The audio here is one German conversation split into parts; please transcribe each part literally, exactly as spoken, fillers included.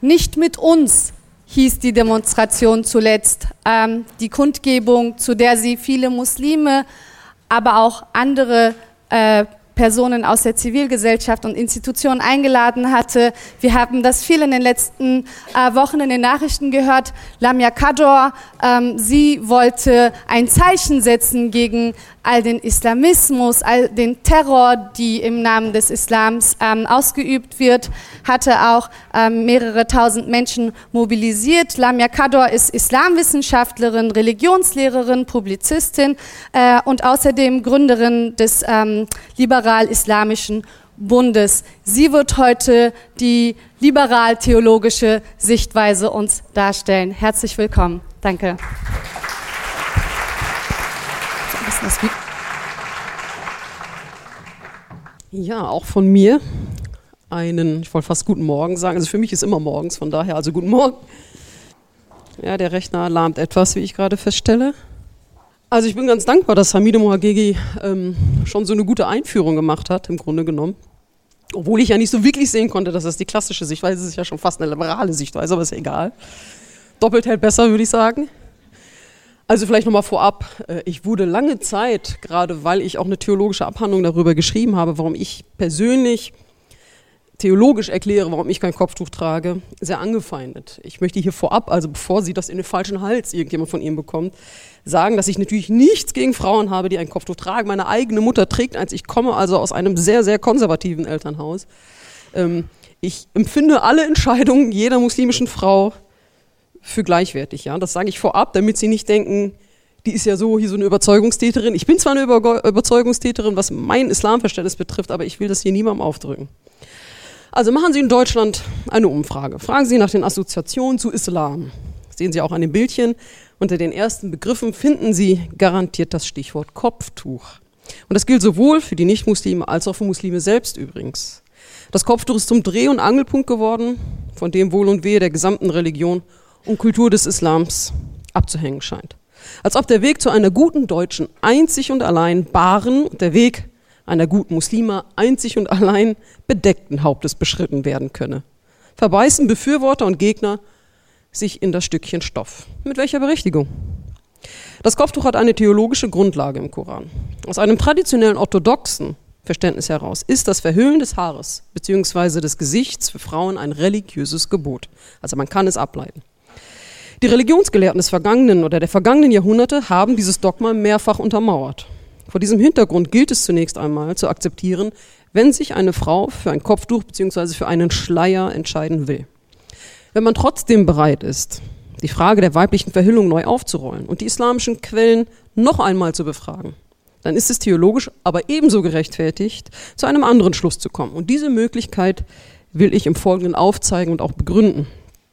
Nicht mit uns hieß die Demonstration zuletzt, ähm, die Kundgebung, zu der sie viele Muslime, aber auch andere äh, Personen aus der Zivilgesellschaft und Institutionen eingeladen hatte. Wir haben das viel in den letzten äh, Wochen in den Nachrichten gehört. Lamia Kador, ähm, sie wollte ein Zeichen setzen gegen all den Islamismus, all den Terror, die im Namen des Islams ähm, ausgeübt wird, hatte auch ähm, mehrere tausend Menschen mobilisiert. Lamia Kador ist Islamwissenschaftlerin, Religionslehrerin, Publizistin äh, und außerdem Gründerin des ähm, liberal-islamischen Bundes. Sie wird heute die liberal-theologische Sichtweise uns darstellen. Herzlich willkommen. Danke. Ja, auch von mir einen, ich wollte fast guten Morgen sagen, also für mich ist immer morgens, von daher also guten Morgen. Ja, der Rechner lahmt etwas, wie ich gerade feststelle. Also ich bin ganz dankbar, dass Hamide Mohagegi ähm, schon so eine gute Einführung gemacht hat, im Grunde genommen. Obwohl ich ja nicht so wirklich sehen konnte, dass das die klassische Sichtweise ist, ist ja schon fast eine liberale Sichtweise, aber ist ja egal. Doppelt hält besser, würde ich sagen. Also vielleicht nochmal vorab, ich wurde lange Zeit, gerade weil ich auch eine theologische Abhandlung darüber geschrieben habe, warum ich persönlich theologisch erkläre, warum ich kein Kopftuch trage, sehr angefeindet. Ich möchte hier vorab, also bevor Sie das in den falschen Hals irgendjemand von Ihnen bekommt, sagen, dass ich natürlich nichts gegen Frauen habe, die ein Kopftuch tragen. Meine eigene Mutter trägt eins. Ich komme also aus einem sehr, sehr konservativen Elternhaus. Ich empfinde alle Entscheidungen jeder muslimischen Frau für gleichwertig, ja. Das sage ich vorab, damit Sie nicht denken, die ist ja so hier so eine Überzeugungstäterin. Ich bin zwar eine Über- Überzeugungstäterin, was mein Islamverständnis betrifft, aber ich will das hier niemandem aufdrücken. Also machen Sie in Deutschland eine Umfrage. Fragen Sie nach den Assoziationen zu Islam. Das sehen Sie auch an dem Bildchen. Unter den ersten Begriffen finden Sie garantiert das Stichwort Kopftuch. Und das gilt sowohl für die Nicht-Muslime als auch für Muslime selbst übrigens. Das Kopftuch ist zum Dreh- und Angelpunkt geworden, von dem Wohl und Wehe der gesamten Religion und Kultur des Islams abzuhängen scheint. Als ob der Weg zu einer guten Deutschen einzig und allein baren und der Weg einer guten Muslima einzig und allein bedeckten Hauptes beschritten werden könne. Verbeißen Befürworter und Gegner sich in das Stückchen Stoff. Mit welcher Berechtigung? Das Kopftuch hat eine theologische Grundlage im Koran. Aus einem traditionellen orthodoxen Verständnis heraus ist das Verhüllen des Haares bzw. des Gesichts für Frauen ein religiöses Gebot. Also man kann es ableiten. Die Religionsgelehrten des vergangenen oder der vergangenen Jahrhunderte haben dieses Dogma mehrfach untermauert. Vor diesem Hintergrund gilt es zunächst einmal zu akzeptieren, wenn sich eine Frau für ein Kopftuch bzw. für einen Schleier entscheiden will. Wenn man trotzdem bereit ist, die Frage der weiblichen Verhüllung neu aufzurollen und die islamischen Quellen noch einmal zu befragen, dann ist es theologisch aber ebenso gerechtfertigt, zu einem anderen Schluss zu kommen. Und diese Möglichkeit will ich im Folgenden aufzeigen und auch begründen.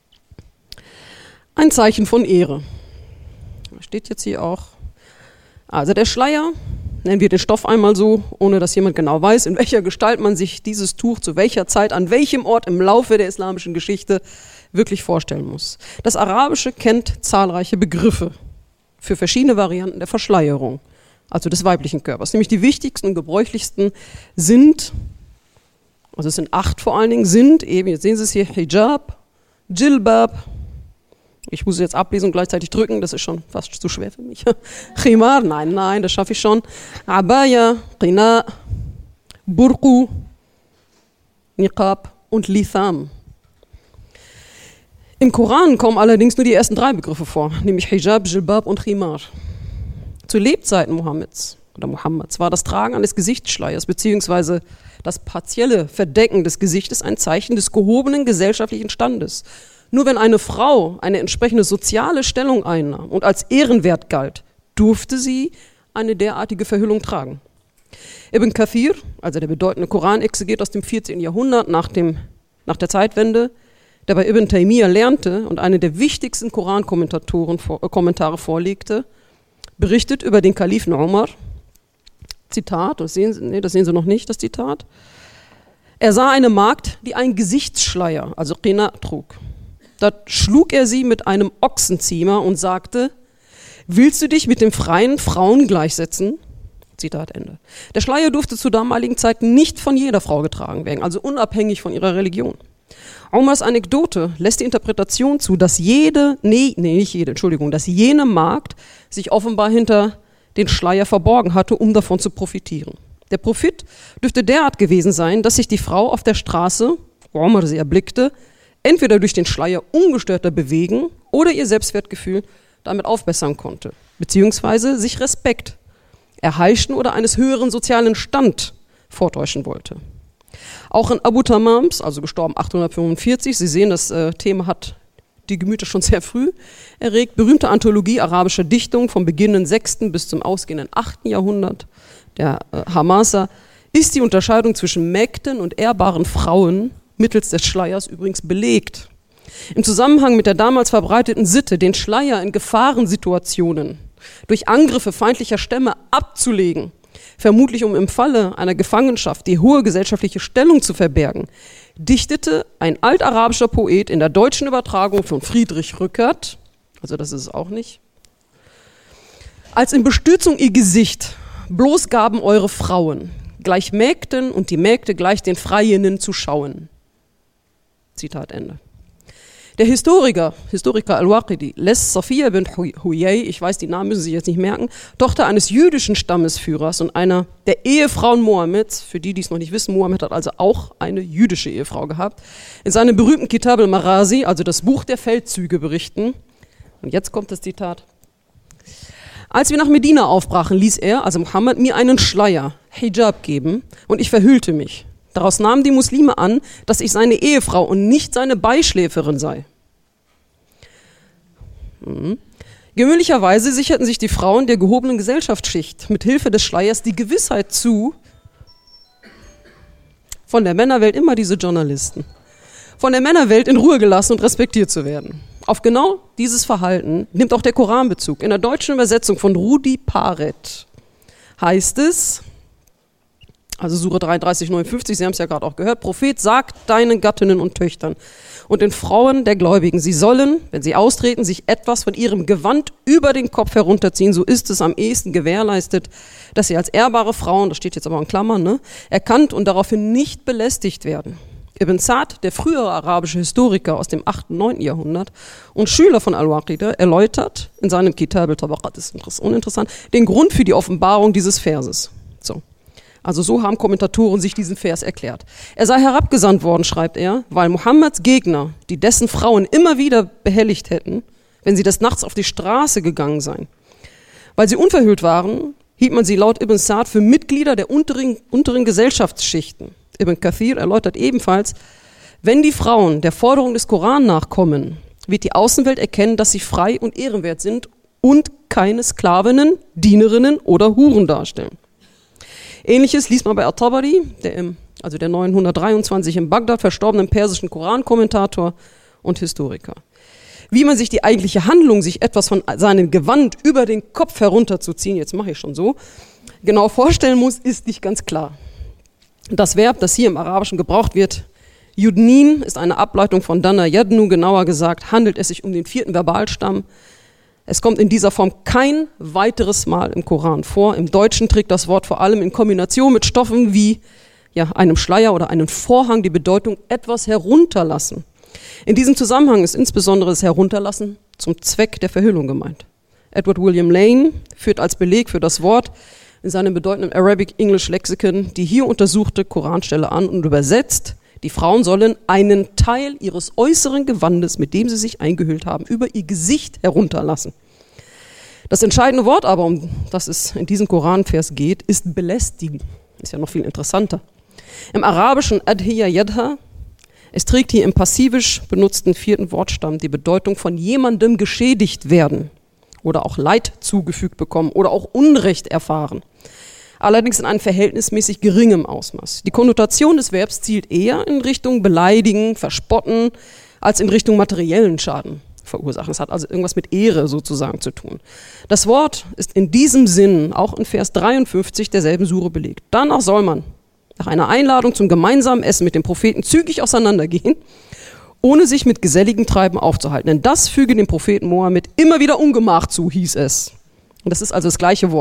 Ein Zeichen von Ehre. Das steht jetzt hier auch. Also der Schleier, nennen wir den Stoff einmal so, ohne dass jemand genau weiß, in welcher Gestalt man sich dieses Tuch zu welcher Zeit, an welchem Ort im Laufe der islamischen Geschichte wirklich vorstellen muss. Das Arabische kennt zahlreiche Begriffe für verschiedene Varianten der Verschleierung, also des weiblichen Körpers. Nämlich die wichtigsten und gebräuchlichsten sind, also es sind acht vor allen Dingen, sind eben, jetzt sehen Sie es hier, Hijab, Jilbab, ich muss es jetzt ablesen und gleichzeitig drücken, das ist schon fast zu schwer für mich. Khimar, nein, nein, das schaffe ich schon. Abaya, Qina, Burqu, Niqab und Litham. Im Koran kommen allerdings nur die ersten drei Begriffe vor, nämlich Hijab, Jilbab und Khimar. Zu Lebzeiten Mohammeds oder Mohammeds war das Tragen eines Gesichtsschleiers bzw. das partielle Verdecken des Gesichtes ein Zeichen des gehobenen gesellschaftlichen Standes. Nur wenn eine Frau eine entsprechende soziale Stellung einnahm und als ehrenwert galt, durfte sie eine derartige Verhüllung tragen. Ibn Kathir, also der bedeutende Koranexeget aus dem vierzehnten Jahrhundert nach, dem, nach der Zeitwende, der bei Ibn Taymiyyah lernte und eine der wichtigsten Korankommentatoren vor, äh, Kommentare vorlegte, berichtet über den Kalifen Umar, Zitat, das sehen Sie, nee, das sehen Sie noch nicht, das Zitat, er sah eine Magd, die einen Gesichtsschleier, also Qina, trug. Da schlug er sie mit einem Ochsenziemer und sagte, willst du dich mit den freien Frauen gleichsetzen? Zitat Ende. Der Schleier durfte zur damaligen Zeit nicht von jeder Frau getragen werden, also unabhängig von ihrer Religion. Omars Anekdote lässt die Interpretation zu, dass jede, nee, nee, nicht jede, Entschuldigung, dass jene Magd sich offenbar hinter den Schleier verborgen hatte, um davon zu profitieren. Der Profit dürfte derart gewesen sein, dass sich die Frau auf der Straße, wo Omar sie erblickte, entweder durch den Schleier ungestörter bewegen oder ihr Selbstwertgefühl damit aufbessern konnte, beziehungsweise sich Respekt erheischen oder eines höheren sozialen Stand vortäuschen wollte. Auch in Abu Tamams, also gestorben achthundertfünfundvierzig, Sie sehen, das äh, Thema hat die Gemüter schon sehr früh erregt, berühmte Anthologie arabischer Dichtung vom beginnenden sechsten bis zum ausgehenden achten Jahrhundert, der äh, Hamasa, ist die Unterscheidung zwischen Mägden und ehrbaren Frauen mittels des Schleiers übrigens belegt. Im Zusammenhang mit der damals verbreiteten Sitte, den Schleier in Gefahrensituationen durch Angriffe feindlicher Stämme abzulegen, vermutlich um im Falle einer Gefangenschaft die hohe gesellschaftliche Stellung zu verbergen, dichtete ein altarabischer Poet in der deutschen Übertragung von Friedrich Rückert, also das ist es auch nicht, als in Bestürzung ihr Gesicht bloß gaben eure Frauen, gleich Mägden und die Mägde gleich den Freiinnen zu schauen. Zitat Ende. Der Historiker, Historiker Al-Waqidi, lässt Safiya bint Huyay, ich weiß, die Namen müssen Sie sich jetzt nicht merken, Tochter eines jüdischen Stammesführers und einer der Ehefrauen Mohammeds, für die, die es noch nicht wissen, Mohammed hat also auch eine jüdische Ehefrau gehabt, in seinem berühmten Kitab al-Marazi, also das Buch der Feldzüge, berichten. Und jetzt kommt das Zitat. Als wir nach Medina aufbrachen, ließ er, also Mohammed, mir einen Schleier, Hijab, geben und ich verhüllte mich. Daraus nahmen die Muslime an, dass ich seine Ehefrau und nicht seine Beischläferin sei. Mhm. Gewöhnlicherweise sicherten sich die Frauen der gehobenen Gesellschaftsschicht mit Hilfe des Schleiers die Gewissheit zu, von der Männerwelt immer diese Journalisten, von der Männerwelt in Ruhe gelassen und respektiert zu werden. Auf genau dieses Verhalten nimmt auch der Koran Bezug. In der deutschen Übersetzung von Rudi Paret heißt es, also Sure dreiunddreißig, neunundfünfzig, Sie haben es ja gerade auch gehört, Prophet, sagt deinen Gattinnen und Töchtern und den Frauen der Gläubigen, sie sollen, wenn sie austreten, sich etwas von ihrem Gewand über den Kopf herunterziehen, so ist es am ehesten gewährleistet, dass sie als ehrbare Frauen, das steht jetzt aber in Klammern, ne, erkannt und daraufhin nicht belästigt werden. Ibn Sa'd, der frühere arabische Historiker aus dem achten, neunten Jahrhundert und Schüler von Al-Waqidi, erläutert in seinem Kitab al-Tabaqat, das ist uninteressant, den Grund für die Offenbarung dieses Verses. So. Also so haben Kommentatoren sich diesen Vers erklärt. Er sei herabgesandt worden, schreibt er, weil Mohammeds Gegner, die dessen Frauen immer wieder behelligt hätten, wenn sie des Nachts auf die Straße gegangen seien. Weil sie unverhüllt waren, hielt man sie laut Ibn Sa'd für Mitglieder der unteren, unteren Gesellschaftsschichten. Ibn Kathir erläutert ebenfalls, wenn die Frauen der Forderung des Koran nachkommen, wird die Außenwelt erkennen, dass sie frei und ehrenwert sind und keine Sklavinnen, Dienerinnen oder Huren darstellen. Ähnliches liest man bei At-Tabari, der im, also der neunhundertdreiundzwanzig in Bagdad verstorbenen persischen Korankommentator und Historiker. Wie man sich die eigentliche Handlung, sich etwas von seinem Gewand über den Kopf herunterzuziehen, jetzt mache ich schon so, genau vorstellen muss, ist nicht ganz klar. Das Verb, das hier im Arabischen gebraucht wird, Yudnin, ist eine Ableitung von Dana Yadnu, genauer gesagt handelt es sich um den vierten Verbalstamm. Es kommt in dieser Form kein weiteres Mal im Koran vor. Im Deutschen trägt das Wort vor allem in Kombination mit Stoffen wie ja, einem Schleier oder einem Vorhang die Bedeutung etwas herunterlassen. In diesem Zusammenhang ist insbesondere das Herunterlassen zum Zweck der Verhüllung gemeint. Edward William Lane führt als Beleg für das Wort in seinem bedeutenden Arabic English Lexicon die hier untersuchte Koranstelle an und übersetzt, die Frauen sollen einen Teil ihres äußeren Gewandes, mit dem sie sich eingehüllt haben, über ihr Gesicht herunterlassen. Das entscheidende Wort aber, um das es in diesem Koranvers geht, ist belästigen. Ist ja noch viel interessanter. Im Arabischen adhiya yadha, es trägt hier im passivisch benutzten vierten Wortstamm die Bedeutung von jemandem geschädigt werden oder auch Leid zugefügt bekommen oder auch Unrecht erfahren. Allerdings in einem verhältnismäßig geringem Ausmaß. Die Konnotation des Verbs zielt eher in Richtung beleidigen, verspotten, als in Richtung materiellen Schaden verursachen. Es hat also irgendwas mit Ehre sozusagen zu tun. Das Wort ist in diesem Sinn auch in Vers dreiundfünfzig derselben Sure belegt. Danach soll man nach einer Einladung zum gemeinsamen Essen mit dem Propheten zügig auseinandergehen, ohne sich mit geselligem Treiben aufzuhalten. Denn das füge dem Propheten Mohammed immer wieder Ungemach zu, hieß es. Und das ist also das gleiche Wort.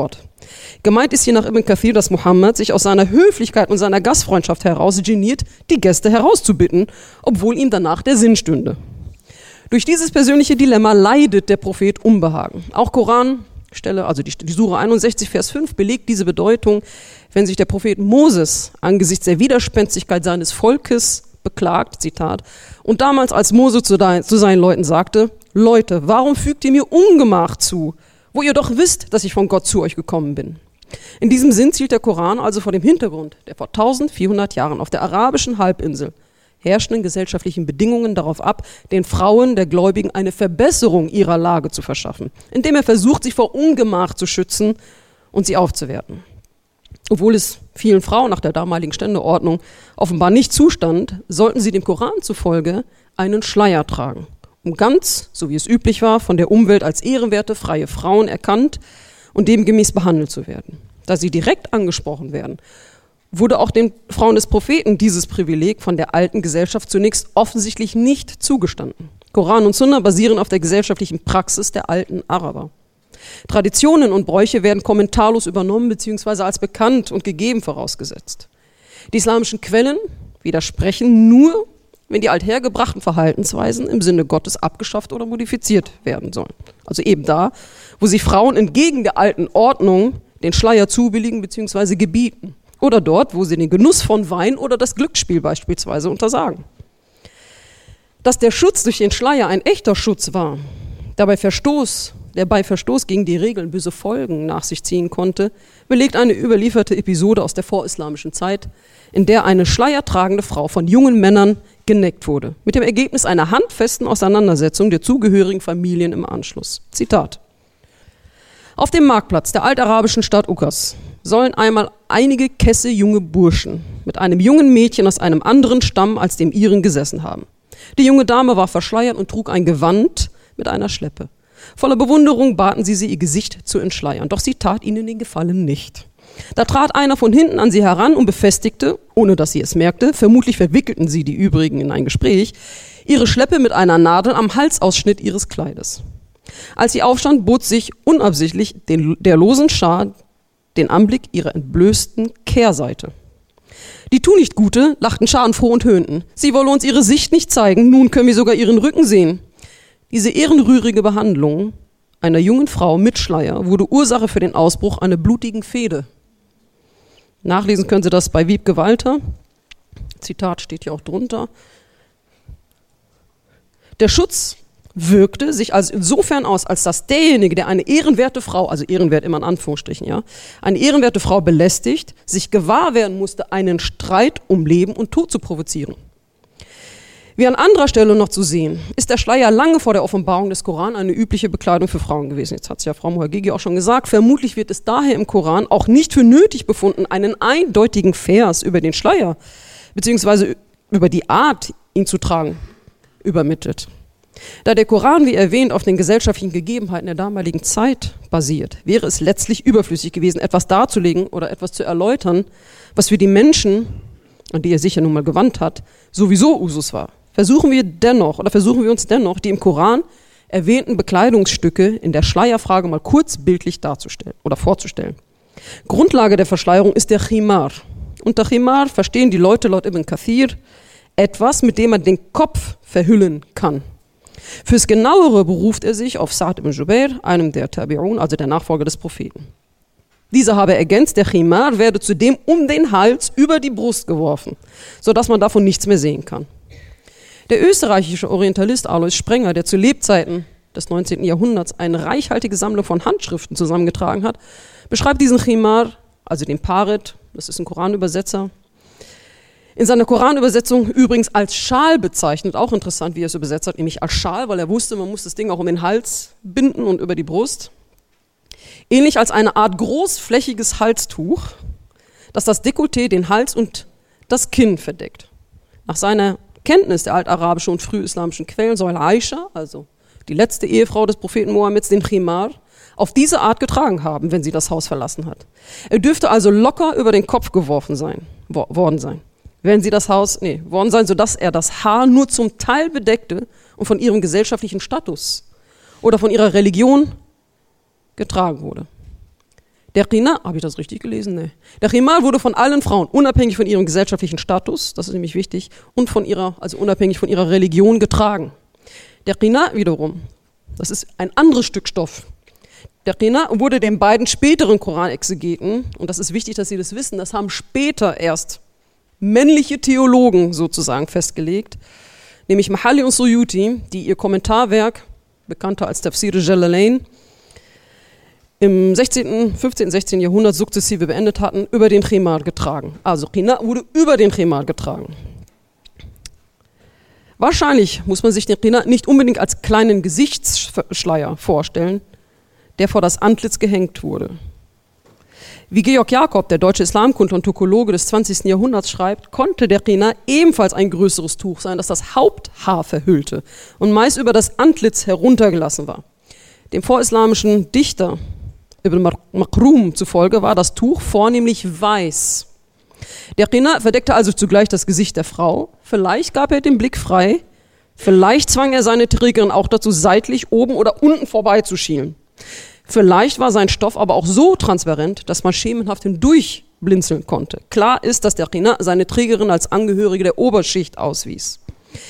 Gemeint ist hier nach Ibn Kathir, dass Mohammed sich aus seiner Höflichkeit und seiner Gastfreundschaft heraus geniert, die Gäste herauszubitten, obwohl ihm danach der Sinn stünde. Durch dieses persönliche Dilemma leidet der Prophet Unbehagen. Auch Koranstelle, also die, die Sure einundsechzig, Vers fünf, belegt diese Bedeutung, wenn sich der Prophet Moses angesichts der Widerspenstigkeit seines Volkes beklagt, Zitat, und damals als Mose zu, de, zu seinen Leuten sagte, Leute, warum fügt ihr mir Ungemach zu, wo ihr doch wisst, dass ich von Gott zu euch gekommen bin? In diesem Sinn zielt der Koran also vor dem Hintergrund der vor eintausendvierhundert Jahren auf der arabischen Halbinsel herrschenden gesellschaftlichen Bedingungen darauf ab, den Frauen der Gläubigen eine Verbesserung ihrer Lage zu verschaffen, indem er versucht, sie vor Ungemach zu schützen und sie aufzuwerten. Obwohl es vielen Frauen nach der damaligen Ständeordnung offenbar nicht zustand, sollten sie dem Koran zufolge einen Schleier tragen, um ganz, so wie es üblich war, von der Umwelt als ehrenwerte, freie Frauen erkannt und demgemäß behandelt zu werden. Da sie direkt angesprochen werden, wurde auch den Frauen des Propheten dieses Privileg von der alten Gesellschaft zunächst offensichtlich nicht zugestanden. Koran und Sunna basieren auf der gesellschaftlichen Praxis der alten Araber. Traditionen und Bräuche werden kommentarlos übernommen bzw. als bekannt und gegeben vorausgesetzt. Die islamischen Quellen widersprechen nur, wenn die althergebrachten Verhaltensweisen im Sinne Gottes abgeschafft oder modifiziert werden sollen. Also eben da, wo sich Frauen entgegen der alten Ordnung den Schleier zubilligen bzw. gebieten. Oder dort, wo sie den Genuss von Wein oder das Glücksspiel beispielsweise untersagen. Dass der Schutz durch den Schleier ein echter Schutz war, dabei Verstoß, der bei Verstoß gegen die Regeln böse Folgen nach sich ziehen konnte, belegt eine überlieferte Episode aus der vorislamischen Zeit, in der eine schleiertragende Frau von jungen Männern geneckt wurde, mit dem Ergebnis einer handfesten Auseinandersetzung der zugehörigen Familien im Anschluss. Zitat: Auf dem Marktplatz der altarabischen Stadt Ukas sollen einmal einige kesse junge Burschen mit einem jungen Mädchen aus einem anderen Stamm als dem ihren gesessen haben. Die junge Dame war verschleiert und trug ein Gewand mit einer Schleppe. Voller Bewunderung baten sie sie, ihr Gesicht zu entschleiern, doch sie tat ihnen den Gefallen nicht. Da trat einer von hinten an sie heran und befestigte, ohne dass sie es merkte, vermutlich verwickelten sie die übrigen in ein Gespräch, ihre Schleppe mit einer Nadel am Halsausschnitt ihres Kleides. Als sie aufstand, bot sich unabsichtlich den, der losen Schar den Anblick ihrer entblößten Kehrseite. Die Tunichtgute lachten schadenfroh und höhnten. Sie wolle uns ihre Sicht nicht zeigen, nun können wir sogar ihren Rücken sehen. Diese ehrenrührige Behandlung einer jungen Frau mit Schleier wurde Ursache für den Ausbruch einer blutigen Fehde. Nachlesen können Sie das bei Wiebke Walter. Zitat steht hier auch drunter. Der Schutz wirkte sich also insofern aus, als dass derjenige, der eine ehrenwerte Frau, also ehrenwert immer in Anführungsstrichen, ja, eine ehrenwerte Frau belästigt, sich gewahr werden musste, einen Streit um Leben und Tod zu provozieren. Wie an anderer Stelle noch zu sehen, ist der Schleier lange vor der Offenbarung des Koran eine übliche Bekleidung für Frauen gewesen. Jetzt hat es ja Frau Mohagigi auch schon gesagt. Vermutlich wird es daher im Koran auch nicht für nötig befunden, einen eindeutigen Vers über den Schleier, beziehungsweise über die Art, ihn zu tragen, übermittelt. Da der Koran, wie erwähnt, auf den gesellschaftlichen Gegebenheiten der damaligen Zeit basiert, wäre es letztlich überflüssig gewesen, etwas darzulegen oder etwas zu erläutern, was für die Menschen, an die er sich ja nun mal gewandt hat, sowieso Usus war. Versuchen wir dennoch, oder versuchen wir uns dennoch, die im Koran erwähnten Bekleidungsstücke in der Schleierfrage mal kurz bildlich darzustellen oder vorzustellen. Grundlage der Verschleierung ist der Khimar. Unter Khimar verstehen die Leute laut Ibn Kathir etwas, mit dem man den Kopf verhüllen kann. Fürs Genauere beruft er sich auf Sa'd ibn Jubair, einem der Tabi'un, also der Nachfolger des Propheten. Dieser habe ergänzt, der Khimar werde zudem um den Hals über die Brust geworfen, sodass man davon nichts mehr sehen kann. Der österreichische Orientalist Alois Sprenger, der zu Lebzeiten des neunzehnten Jahrhunderts eine reichhaltige Sammlung von Handschriften zusammengetragen hat, beschreibt diesen Khimar, also den Paret, das ist ein Koranübersetzer, in seiner Koranübersetzung übrigens als Schal bezeichnet, auch interessant, wie er es übersetzt hat, nämlich als Schal, weil er wusste, man muss das Ding auch um den Hals binden und über die Brust. Ähnlich als eine Art großflächiges Halstuch, das das Dekolleté, den Hals und das Kinn verdeckt. Nach seiner Kenntnis der altarabischen und frühislamischen Quellen soll Aisha, also die letzte Ehefrau des Propheten Mohammeds, den Khimar, auf diese Art getragen haben, wenn sie das Haus verlassen hat. Er dürfte also locker über den Kopf geworfen sein, wo, worden sein, wenn sie das Haus, nee, worden sein, sodass er das Haar nur zum Teil bedeckte und von ihrem gesellschaftlichen Status oder von ihrer Religion getragen wurde. Der Khimar, habe ich das richtig gelesen? Nee. Der Khimar wurde von allen Frauen, unabhängig von ihrem gesellschaftlichen Status, das ist nämlich wichtig, und von ihrer, also unabhängig von ihrer Religion getragen. Der Khimar wiederum, das ist ein anderes Stück Stoff. Der Khimar wurde den beiden späteren Koranexegeten, und das ist wichtig, dass Sie das wissen, das haben später erst männliche Theologen sozusagen festgelegt, nämlich Mahalli und Suyuti, die ihr Kommentarwerk, bekannter als Tafsir al-Jalalain, im sechzehnten, fünfzehnten, sechzehnten Jahrhundert sukzessive beendet hatten, über den Khimar getragen. Also Khimar wurde über den Khimar getragen. Wahrscheinlich muss man sich den Khimar nicht unbedingt als kleinen Gesichtsschleier vorstellen, der vor das Antlitz gehängt wurde. Wie Georg Jakob, der deutsche Islamkundler und Türkologe des zwanzigsten Jahrhunderts, schreibt, konnte der Khimar ebenfalls ein größeres Tuch sein, das das Haupthaar verhüllte und meist über das Antlitz heruntergelassen war. Dem vorislamischen Dichter Ibn Makrum zufolge war das Tuch vornehmlich weiß. Der Khimar verdeckte also zugleich das Gesicht der Frau, vielleicht gab er den Blick frei, vielleicht zwang er seine Trägerin auch dazu, seitlich oben oder unten vorbeizuschielen. Vielleicht war sein Stoff aber auch so transparent, dass man schemenhaft hindurchblinzeln konnte. Klar ist, dass der Khimar seine Trägerin als Angehörige der Oberschicht auswies.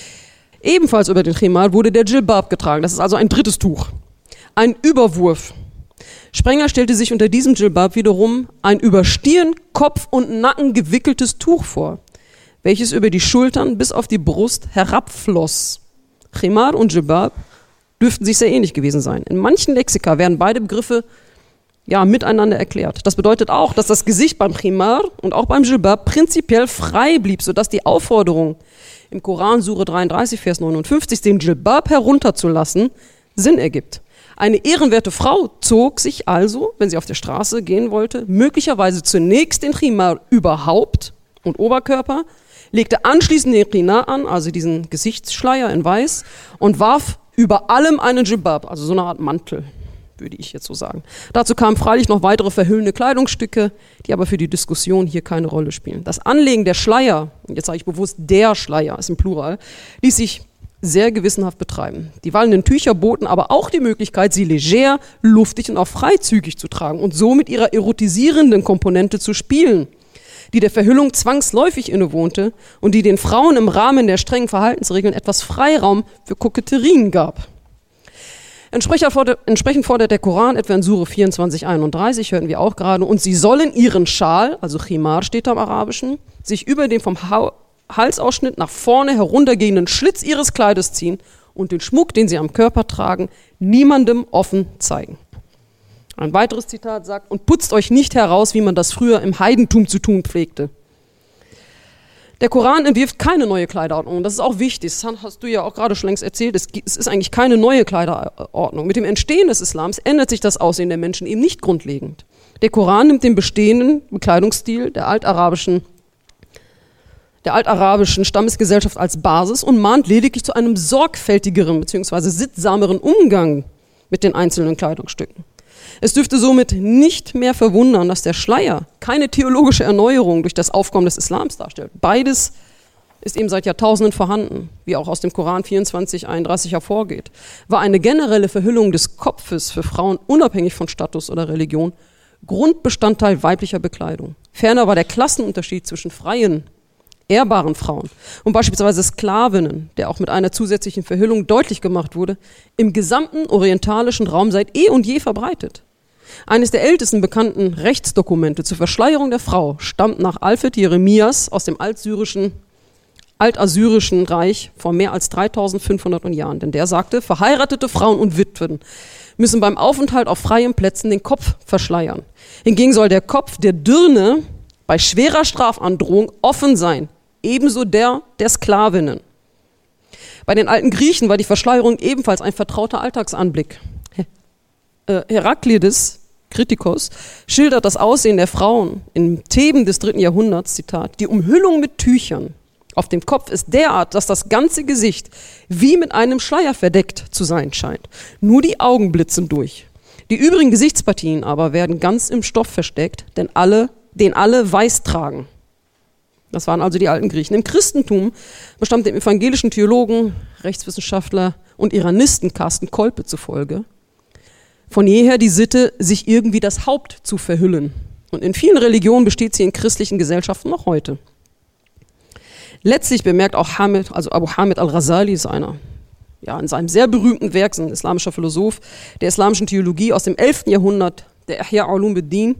Ebenfalls über den Khimar wurde der Djilbab getragen, das ist also ein drittes Tuch, ein Überwurf. Sprenger stellte sich unter diesem Djilbab wiederum ein über Stirn, Kopf und Nacken gewickeltes Tuch vor, welches über die Schultern bis auf die Brust herabfloss. Khimar und Djilbab dürften sich sehr ähnlich gewesen sein. In manchen Lexika werden beide Begriffe ja, miteinander erklärt. Das bedeutet auch, dass das Gesicht beim Khimar und auch beim Djilbab prinzipiell frei blieb, sodass die Aufforderung im Koran, Sure dreiunddreißig, Vers neunundfünfzig, den Djilbab herunterzulassen, Sinn ergibt. Eine ehrenwerte Frau zog sich also, wenn sie auf der Straße gehen wollte, möglicherweise zunächst den Khimar über Haupt und Oberkörper, legte anschließend den Khimar an, also diesen Gesichtsschleier in Weiß, und warf über allem einen Djilbab, also so eine Art Mantel, würde ich jetzt so sagen. Dazu kamen freilich noch weitere verhüllende Kleidungsstücke, die aber für die Diskussion hier keine Rolle spielen. Das Anlegen der Schleier, und jetzt sage ich bewusst der Schleier, ist im Plural, ließ sich sehr gewissenhaft betreiben. Die wallenden Tücher boten aber auch die Möglichkeit, sie leger, luftig und auch freizügig zu tragen und so mit ihrer erotisierenden Komponente zu spielen, die der Verhüllung zwangsläufig innewohnte und die den Frauen im Rahmen der strengen Verhaltensregeln etwas Freiraum für Koketterien gab. Entsprechend fordert der Koran etwa in Sure vierundzwanzig, einunddreißig, hörten wir auch gerade, und sie sollen ihren Schal, also Khimar steht da im Arabischen, sich über den vom ha- Halsausschnitt nach vorne heruntergehenden Schlitz ihres Kleides ziehen und den Schmuck, den sie am Körper tragen, niemandem offen zeigen. Ein weiteres Zitat sagt, und putzt euch nicht heraus, wie man das früher im Heidentum zu tun pflegte. Der Koran entwirft keine neue Kleiderordnung. Das ist auch wichtig. Das hast du ja auch gerade schon längst erzählt. Es ist eigentlich keine neue Kleiderordnung. Mit dem Entstehen des Islams ändert sich das Aussehen der Menschen eben nicht grundlegend. Der Koran nimmt den bestehenden Bekleidungsstil der altarabischen, der altarabischen Stammesgesellschaft als Basis und mahnt lediglich zu einem sorgfältigeren bzw. sittsameren Umgang mit den einzelnen Kleidungsstücken. Es dürfte somit nicht mehr verwundern, dass der Schleier keine theologische Erneuerung durch das Aufkommen des Islams darstellt. Beides ist eben seit Jahrtausenden vorhanden, wie auch aus dem Koran vierundzwanzig, einunddreißig hervorgeht. War eine generelle Verhüllung des Kopfes für Frauen unabhängig von Status oder Religion Grundbestandteil weiblicher Bekleidung. Ferner war der Klassenunterschied zwischen freien, ehrbaren Frauen und beispielsweise Sklavinnen, der auch mit einer zusätzlichen Verhüllung deutlich gemacht wurde, im gesamten orientalischen Raum seit eh und je verbreitet. Eines der ältesten bekannten Rechtsdokumente zur Verschleierung der Frau stammt nach Alfred Jeremias aus dem altsyrischen, altassyrischen Reich vor mehr als dreitausendfünfhundert Jahren. Denn der sagte, verheiratete Frauen und Witwen müssen beim Aufenthalt auf freien Plätzen den Kopf verschleiern. Hingegen soll der Kopf der Dirne bei schwerer Strafandrohung offen sein, ebenso der der Sklavinnen. Bei den alten Griechen war die Verschleierung ebenfalls ein vertrauter Alltagsanblick. Heraklides, Kritikos, schildert das Aussehen der Frauen in Theben des dritten Jahrhunderts, Zitat, die Umhüllung mit Tüchern auf dem Kopf ist derart, dass das ganze Gesicht wie mit einem Schleier verdeckt zu sein scheint. Nur die Augen blitzen durch. Die übrigen Gesichtspartien aber werden ganz im Stoff versteckt, denn alle, den alle weiß tragen. Das waren also die alten Griechen. Im Christentum bestand dem evangelischen Theologen, Rechtswissenschaftler und Iranisten Carsten Kolpe zufolge, von jeher die Sitte, sich irgendwie das Haupt zu verhüllen. Und in vielen Religionen besteht sie in christlichen Gesellschaften noch heute. Letztlich bemerkt auch Hamid, also Abu Hamid al-Ghazali, ist einer, ja, in seinem sehr berühmten Werk, ein islamischer Philosoph der islamischen Theologie aus dem elften Jahrhundert, der Ihya Ulumuddin,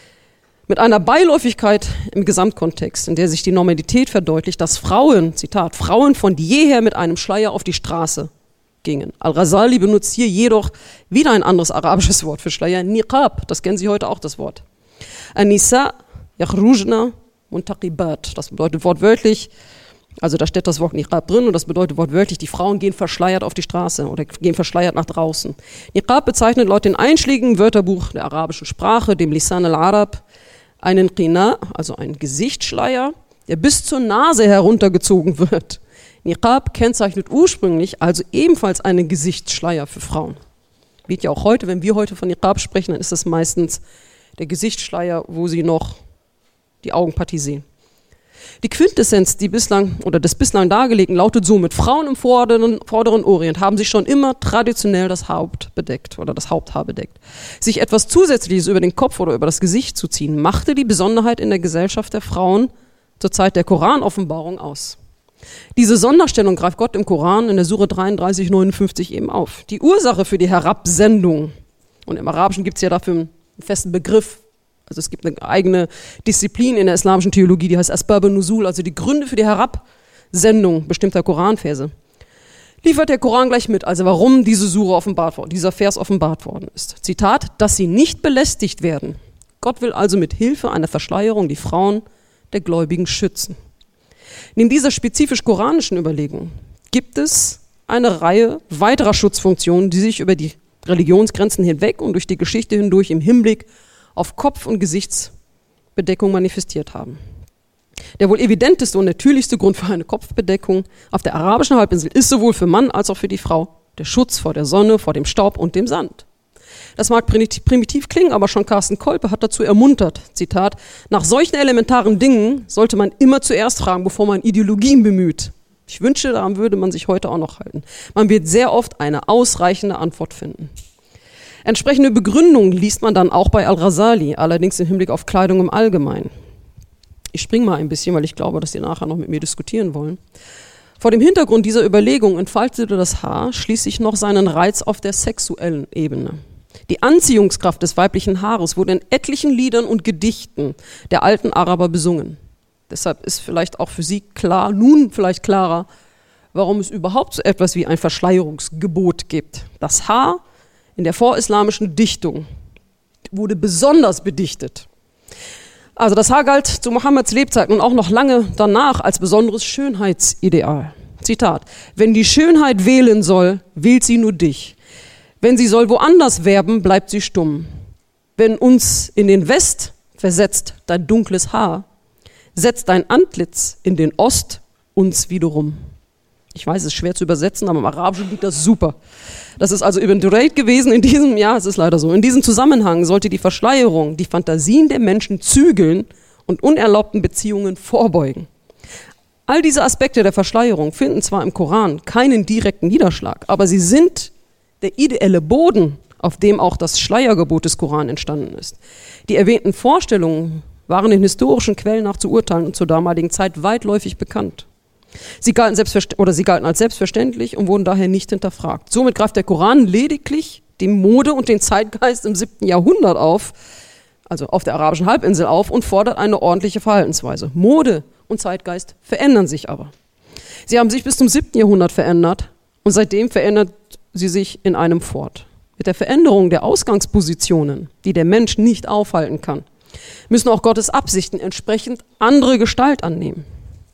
mit einer Beiläufigkeit im Gesamtkontext, in der sich die Normalität verdeutlicht, dass Frauen, Zitat, Frauen von jeher mit einem Schleier auf die Straße gingen. Al-Ghazali benutzt hier jedoch wieder ein anderes arabisches Wort für Schleier, Niqab, das kennen Sie heute auch, das Wort. An-Nisa yakhrujna muntaqibat, das bedeutet wortwörtlich, also da steht das Wort Niqab drin und das bedeutet wortwörtlich, die Frauen gehen verschleiert auf die Straße oder gehen verschleiert nach draußen. Niqab bezeichnet laut dem einschlägigen Wörterbuch der arabischen Sprache, dem Lisan al-Arab, einen Qina, also einen Gesichtsschleier, der bis zur Nase heruntergezogen wird. Niqab kennzeichnet ursprünglich also ebenfalls einen Gesichtsschleier für Frauen. Wie ja auch heute, wenn wir heute von Niqab sprechen, dann ist das meistens der Gesichtsschleier, wo sie noch die Augenpartie sehen. Die Quintessenz die bislang, oder des bislang Dargelegten lautet somit, Frauen im vorderen, vorderen Orient haben sich schon immer traditionell das Haupt bedeckt oder das Haupthaar bedeckt. Sich etwas Zusätzliches über den Kopf oder über das Gesicht zu ziehen, machte die Besonderheit in der Gesellschaft der Frauen zur Zeit der Koranoffenbarung aus. Diese Sonderstellung greift Gott im Koran in der Sure dreiunddreißig, neunundfünfzig eben auf. Die Ursache für die Herabsendung, und im Arabischen gibt es ja dafür einen festen Begriff, also es gibt eine eigene Disziplin in der islamischen Theologie, die heißt Asbab an-Nuzul, also die Gründe für die Herabsendung bestimmter Koranverse. Liefert der Koran gleich mit, also warum diese Sure offenbart worden, dieser Vers offenbart worden ist. Zitat, dass sie nicht belästigt werden. Gott will also mit Hilfe einer Verschleierung die Frauen der Gläubigen schützen. Neben dieser spezifisch koranischen Überlegung gibt es eine Reihe weiterer Schutzfunktionen, die sich über die Religionsgrenzen hinweg und durch die Geschichte hindurch im Hinblick auf Kopf- und Gesichtsbedeckung manifestiert haben. Der wohl evidenteste und natürlichste Grund für eine Kopfbedeckung auf der arabischen Halbinsel ist sowohl für Mann als auch für die Frau der Schutz vor der Sonne, vor dem Staub und dem Sand. Das mag primitiv klingen, aber schon Carsten Kolpe hat dazu ermuntert, Zitat, nach solchen elementaren Dingen sollte man immer zuerst fragen, bevor man Ideologien bemüht. Ich wünsche, daran würde man sich heute auch noch halten. Man wird sehr oft eine ausreichende Antwort finden. Entsprechende Begründungen liest man dann auch bei Al-Ghazali, allerdings im Hinblick auf Kleidung im Allgemeinen. Ich springe mal ein bisschen, weil ich glaube, dass Sie nachher noch mit mir diskutieren wollen. Vor dem Hintergrund dieser Überlegung entfaltete das Haar schließlich noch seinen Reiz auf der sexuellen Ebene. Die Anziehungskraft des weiblichen Haares wurde in etlichen Liedern und Gedichten der alten Araber besungen. Deshalb ist vielleicht auch für Sie klar, nun vielleicht klarer, warum es überhaupt so etwas wie ein Verschleierungsgebot gibt. Das Haar in der vorislamischen Dichtung wurde besonders bedichtet. Also das Haar galt zu Mohammeds Lebzeiten und auch noch lange danach als besonderes Schönheitsideal. Zitat, wenn die Schönheit wählen soll, wählt sie nur dich. Wenn sie soll woanders werben, bleibt sie stumm. Wenn uns in den West versetzt dein dunkles Haar, setzt dein Antlitz in den Ost uns wiederum. Ich weiß, es ist schwer zu übersetzen, aber im Arabischen liegt das super. Das ist also Ibn Durayd gewesen in diesem, ja, es ist leider so. In diesem Zusammenhang sollte die Verschleierung die Fantasien der Menschen zügeln und unerlaubten Beziehungen vorbeugen. All diese Aspekte der Verschleierung finden zwar im Koran keinen direkten Niederschlag, aber sie sind der ideelle Boden, auf dem auch das Schleiergebot des Koran entstanden ist. Die erwähnten Vorstellungen waren in historischen Quellen nach zu urteilen und zur damaligen Zeit weitläufig bekannt. Sie galten, selbstverst- oder sie galten als selbstverständlich und wurden daher nicht hinterfragt. Somit greift der Koran lediglich die Mode und den Zeitgeist im siebten Jahrhundert auf, also auf der arabischen Halbinsel auf, und fordert eine ordentliche Verhaltensweise. Mode und Zeitgeist verändern sich aber. Sie haben sich bis zum siebten Jahrhundert verändert und seitdem verändert sie sich in einem fort. Mit der Veränderung der Ausgangspositionen, die der Mensch nicht aufhalten kann, müssen auch Gottes Absichten entsprechend andere Gestalt annehmen.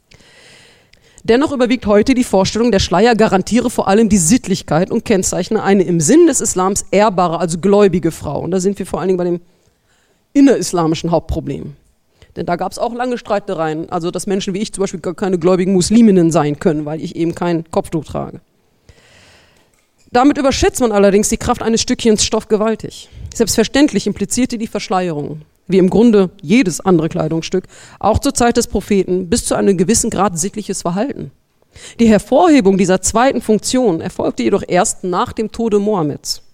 Dennoch überwiegt heute die Vorstellung, der Schleier garantiere vor allem die Sittlichkeit und kennzeichne eine im Sinn des Islams ehrbare, also gläubige Frau. Und da sind wir vor allen Dingen bei dem innerislamischen Hauptproblem. Denn da gab es auch lange Streitereien, also dass Menschen wie ich zum Beispiel gar keine gläubigen Musliminnen sein können, weil ich eben kein Kopftuch trage. Damit überschätzt man allerdings die Kraft eines Stückchens Stoff gewaltig. Selbstverständlich implizierte die Verschleierung, wie im Grunde jedes andere Kleidungsstück, auch zur Zeit des Propheten bis zu einem gewissen Grad sittliches Verhalten. Die Hervorhebung dieser zweiten Funktion erfolgte jedoch erst nach dem Tode Mohammeds.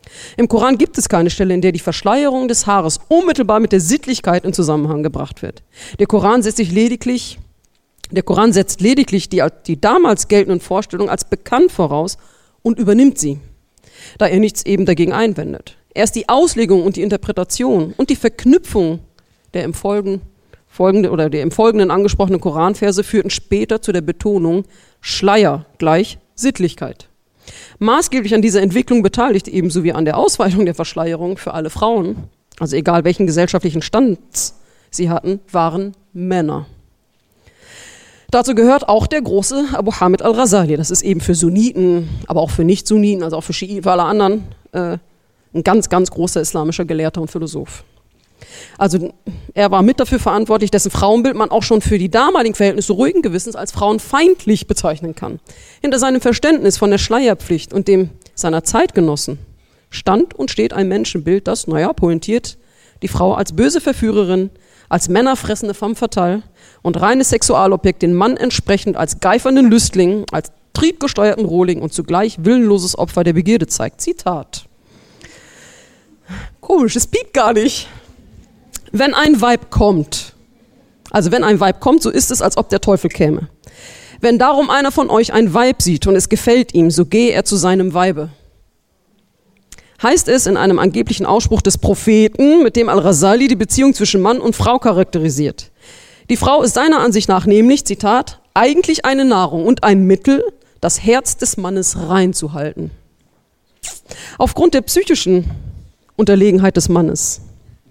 Im Koran gibt es keine Stelle, in der die Verschleierung des Haares unmittelbar mit der Sittlichkeit in Zusammenhang gebracht wird. Der Koran setzt sich lediglich, der Koran setzt lediglich die, die damals geltenden Vorstellungen als bekannt voraus und übernimmt sie, da er nichts eben dagegen einwendet. Erst die Auslegung und die Interpretation und die Verknüpfung der im Folgen, folgende, oder der im Folgenden angesprochenen Koranverse führten später zu der Betonung Schleier gleich Sittlichkeit. Maßgeblich an dieser Entwicklung beteiligt, ebenso wie an der Ausweitung der Verschleierung für alle Frauen, also egal welchen gesellschaftlichen Stand sie hatten, waren Männer. Dazu gehört auch der große Abu Hamid al-Ghazali. Das ist eben für Sunniten, aber auch für Nicht-Sunniten, also auch für Schiiten, für alle anderen, äh, ein ganz, ganz großer islamischer Gelehrter und Philosoph. Also er war mit dafür verantwortlich, dessen Frauenbild man auch schon für die damaligen Verhältnisse ruhigen Gewissens als frauenfeindlich bezeichnen kann. Hinter seinem Verständnis von der Schleierpflicht und dem seiner Zeitgenossen stand und steht ein Menschenbild, das, naja, pointiert, die Frau als böse Verführerin, als männerfressende femme fatale und reines Sexualobjekt den Mann entsprechend als geifernden Lüstling, als triebgesteuerten Rohling und zugleich willenloses Opfer der Begierde zeigt. Zitat. Komisch, es piept gar nicht. Wenn ein Weib kommt, also wenn ein Weib kommt, so ist es, als ob der Teufel käme. Wenn darum einer von euch ein Weib sieht und es gefällt ihm, so gehe er zu seinem Weibe. Heißt es in einem angeblichen Ausspruch des Propheten, mit dem Al-Ghazali die Beziehung zwischen Mann und Frau charakterisiert. Die Frau ist seiner Ansicht nach nämlich, Zitat, eigentlich eine Nahrung und ein Mittel, das Herz des Mannes rein zu halten. Aufgrund der psychischen Unterlegenheit des Mannes.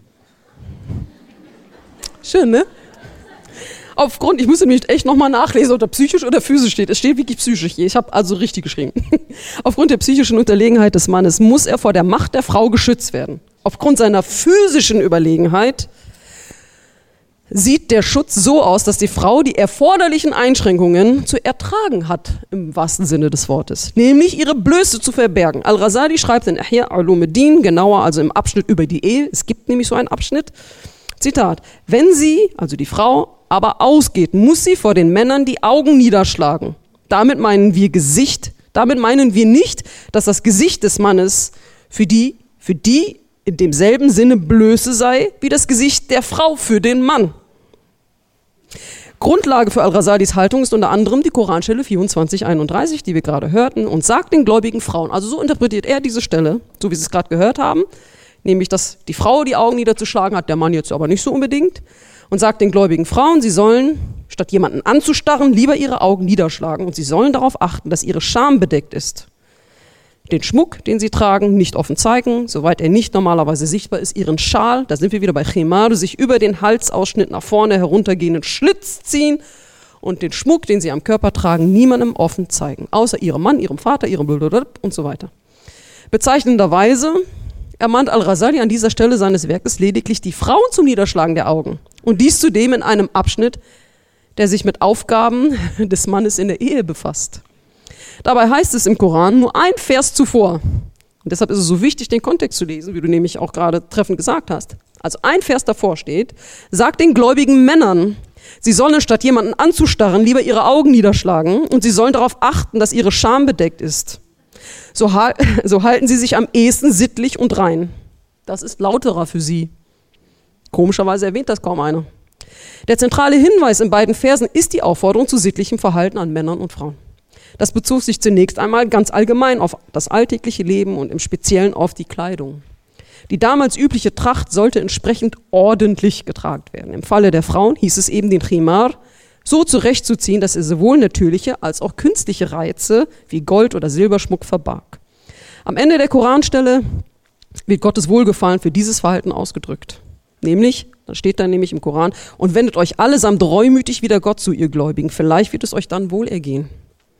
Schön, ne? Aufgrund, ich muss nämlich echt nochmal nachlesen, ob da psychisch oder physisch steht. Es steht wirklich psychisch hier. Ich habe also richtig geschrieben. Aufgrund der psychischen Unterlegenheit des Mannes muss er vor der Macht der Frau geschützt werden. Aufgrund seiner physischen Überlegenheit sieht der Schutz so aus, dass die Frau die erforderlichen Einschränkungen zu ertragen hat, im wahrsten Sinne des Wortes. Nämlich ihre Blöße zu verbergen. Al-Ghazali schreibt in Ihya Ulumuddin, genauer also im Abschnitt über die Ehe, es gibt nämlich so einen Abschnitt, Zitat, wenn sie, also die Frau, aber ausgeht, muss sie vor den Männern die Augen niederschlagen. Damit meinen wir Gesicht, damit meinen wir nicht, dass das Gesicht des Mannes für die, für die in demselben Sinne Blöße sei, wie das Gesicht der Frau für den Mann. Grundlage für Al-Ghazalis Haltung ist unter anderem die Koranstelle vierundzwanzig einunddreißig, die wir gerade hörten, und sagt den gläubigen Frauen, also so interpretiert er diese Stelle, so wie Sie es gerade gehört haben, nämlich, dass die Frau die Augen niederzuschlagen hat, der Mann jetzt aber nicht so unbedingt, und sagt den gläubigen Frauen, sie sollen, statt jemanden anzustarren, lieber ihre Augen niederschlagen und sie sollen darauf achten, dass ihre Scham bedeckt ist. Den Schmuck, den sie tragen, nicht offen zeigen, soweit er nicht normalerweise sichtbar ist, ihren Schal, da sind wir wieder bei Khimar, sich über den Halsausschnitt nach vorne heruntergehenden Schlitz ziehen und den Schmuck, den sie am Körper tragen, niemandem offen zeigen, außer ihrem Mann, ihrem Vater, ihrem Blablabla und so weiter. Bezeichnenderweise ermahnt Al-Ghazali an dieser Stelle seines Werkes lediglich die Frauen zum Niederschlagen der Augen. Und dies zudem in einem Abschnitt, der sich mit Aufgaben des Mannes in der Ehe befasst. Dabei heißt es im Koran nur ein Vers zuvor. Und deshalb ist es so wichtig, den Kontext zu lesen, wie du nämlich auch gerade treffend gesagt hast. Also ein Vers davor steht, sagt den gläubigen Männern, sie sollen statt jemanden anzustarren, lieber ihre Augen niederschlagen und sie sollen darauf achten, dass ihre Scham bedeckt ist. So, so halten sie sich am ehesten sittlich und rein. Das ist lauterer für sie. Komischerweise erwähnt das kaum einer. Der zentrale Hinweis in beiden Versen ist die Aufforderung zu sittlichem Verhalten an Männern und Frauen. Das bezog sich zunächst einmal ganz allgemein auf das alltägliche Leben und im Speziellen auf die Kleidung. Die damals übliche Tracht sollte entsprechend ordentlich getragen werden. Im Falle der Frauen hieß es eben, den Khimar so zurechtzuziehen, dass er sowohl natürliche als auch künstliche Reize wie Gold- oder Silberschmuck verbarg. Am Ende der Koranstelle wird Gottes Wohlgefallen für dieses Verhalten ausgedrückt. Nämlich, da steht dann nämlich im Koran, und wendet euch allesamt reumütig wieder Gott zu, ihr Gläubigen. Vielleicht wird es euch dann wohl ergehen.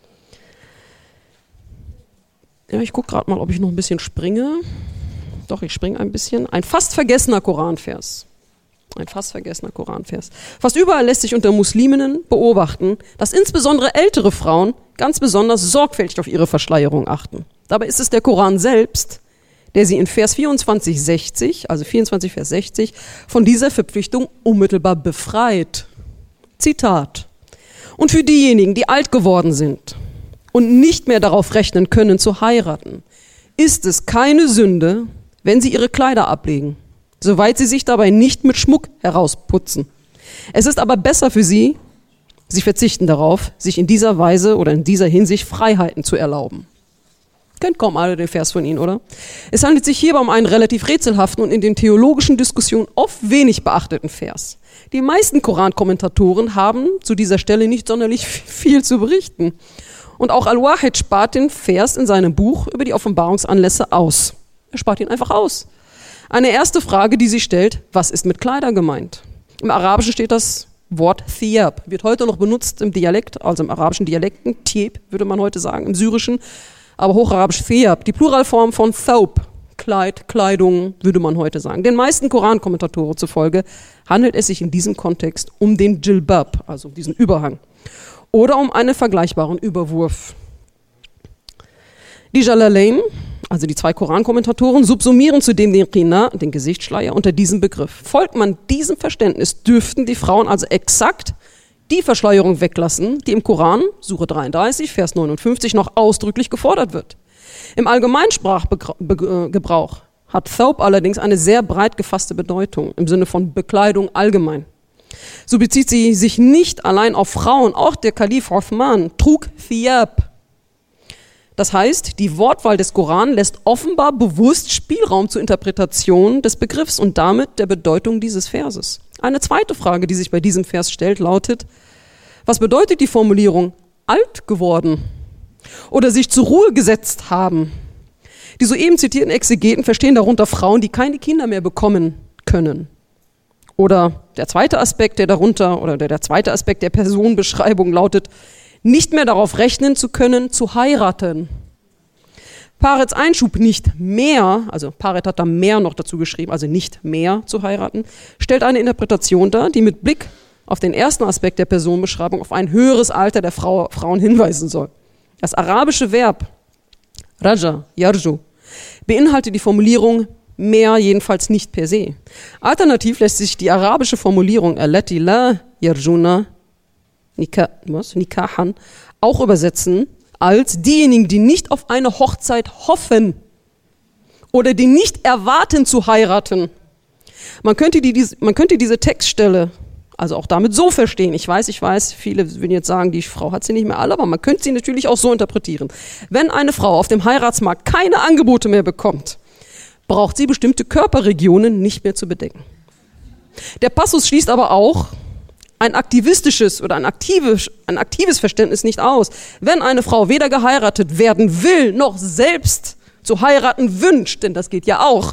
Ja, ich gucke gerade mal, ob ich noch ein bisschen springe. Doch, ich springe ein bisschen. Ein fast vergessener Koranvers. Ein fast vergessener Koranvers. Fast überall lässt sich unter Musliminnen beobachten, dass insbesondere ältere Frauen ganz besonders sorgfältig auf ihre Verschleierung achten. Dabei ist es der Koran selbst, der sie in Vers vierundzwanzig sechzig, also vierundzwanzig Vers sechzig, von dieser Verpflichtung unmittelbar befreit. Zitat. Und für diejenigen, die alt geworden sind und nicht mehr darauf rechnen können, zu heiraten, ist es keine Sünde, wenn sie ihre Kleider ablegen, soweit sie sich dabei nicht mit Schmuck herausputzen. Es ist aber besser für sie, sie verzichten darauf, sich in dieser Weise oder in dieser Hinsicht Freiheiten zu erlauben. Kennt kaum alle den Vers von Ihnen, oder? Es handelt sich hierbei um einen relativ rätselhaften und in den theologischen Diskussionen oft wenig beachteten Vers. Die meisten Koran-Kommentatoren haben zu dieser Stelle nicht sonderlich viel zu berichten. Und auch Al-Wahid spart den Vers in seinem Buch über die Offenbarungsanlässe aus. Er spart ihn einfach aus. Eine erste Frage, die sich stellt: Was ist mit Kleider gemeint? Im Arabischen steht das Wort Thiyab, wird heute noch benutzt im Dialekt, also im arabischen Dialekten, Tieb würde man heute sagen, im Syrischen, aber hocharabisch Thiyab, die Pluralform von Thawb, Kleid, Kleidung, würde man heute sagen. Den meisten Koran-Kommentatoren zufolge handelt es sich in diesem Kontext um den Jilbab, also diesen Überhang, oder um einen vergleichbaren Überwurf. Die Jalalain, also die zwei Koran-Kommentatoren, subsumieren zudem den Qina, den Gesichtsschleier, unter diesem Begriff. Folgt man diesem Verständnis, dürften die Frauen also exakt die Verschleierung weglassen, die im Koran, Sure dreiunddreißig, Vers neunundfünfzig, noch ausdrücklich gefordert wird. Im Allgemeinsprachgebrauch hat Thawb allerdings eine sehr breit gefasste Bedeutung, im Sinne von Bekleidung allgemein. So bezieht sie sich nicht allein auf Frauen, auch der Kalif Uthman trug Thiyab. Das heißt, die Wortwahl des Koran lässt offenbar bewusst Spielraum zur Interpretation des Begriffs und damit der Bedeutung dieses Verses. Eine zweite Frage, die sich bei diesem Vers stellt, lautet: Was bedeutet die Formulierung alt geworden oder sich zur Ruhe gesetzt haben? Die soeben zitierten Exegeten verstehen darunter Frauen, die keine Kinder mehr bekommen können. Oder der zweite Aspekt, der darunter, oder der, der zweite Aspekt der Personenbeschreibung lautet: Nicht mehr darauf rechnen zu können, zu heiraten. Parets Einschub nicht mehr, also Paret hat da mehr noch dazu geschrieben, also nicht mehr zu heiraten, stellt eine Interpretation dar, die mit Blick auf den ersten Aspekt der Personenbeschreibung auf ein höheres Alter der Frau, Frauen hinweisen soll. Das arabische Verb Raja, Yarju, beinhaltet die Formulierung mehr jedenfalls nicht per se. Alternativ lässt sich die arabische Formulierung Allati la yarjuna nikahan auch übersetzen als diejenigen, die nicht auf eine Hochzeit hoffen oder die nicht erwarten zu heiraten. Man könnte, die, man könnte diese Textstelle also auch damit so verstehen. Ich weiß, ich weiß, viele würden jetzt sagen, die Frau hat sie nicht mehr alle, aber man könnte sie natürlich auch so interpretieren. Wenn eine Frau auf dem Heiratsmarkt keine Angebote mehr bekommt, braucht sie bestimmte Körperregionen nicht mehr zu bedecken. Der Passus schließt aber auch ein aktivistisches oder ein aktives, ein aktives Verständnis nicht aus. Wenn eine Frau weder geheiratet werden will, noch selbst zu heiraten wünscht, denn das geht ja auch,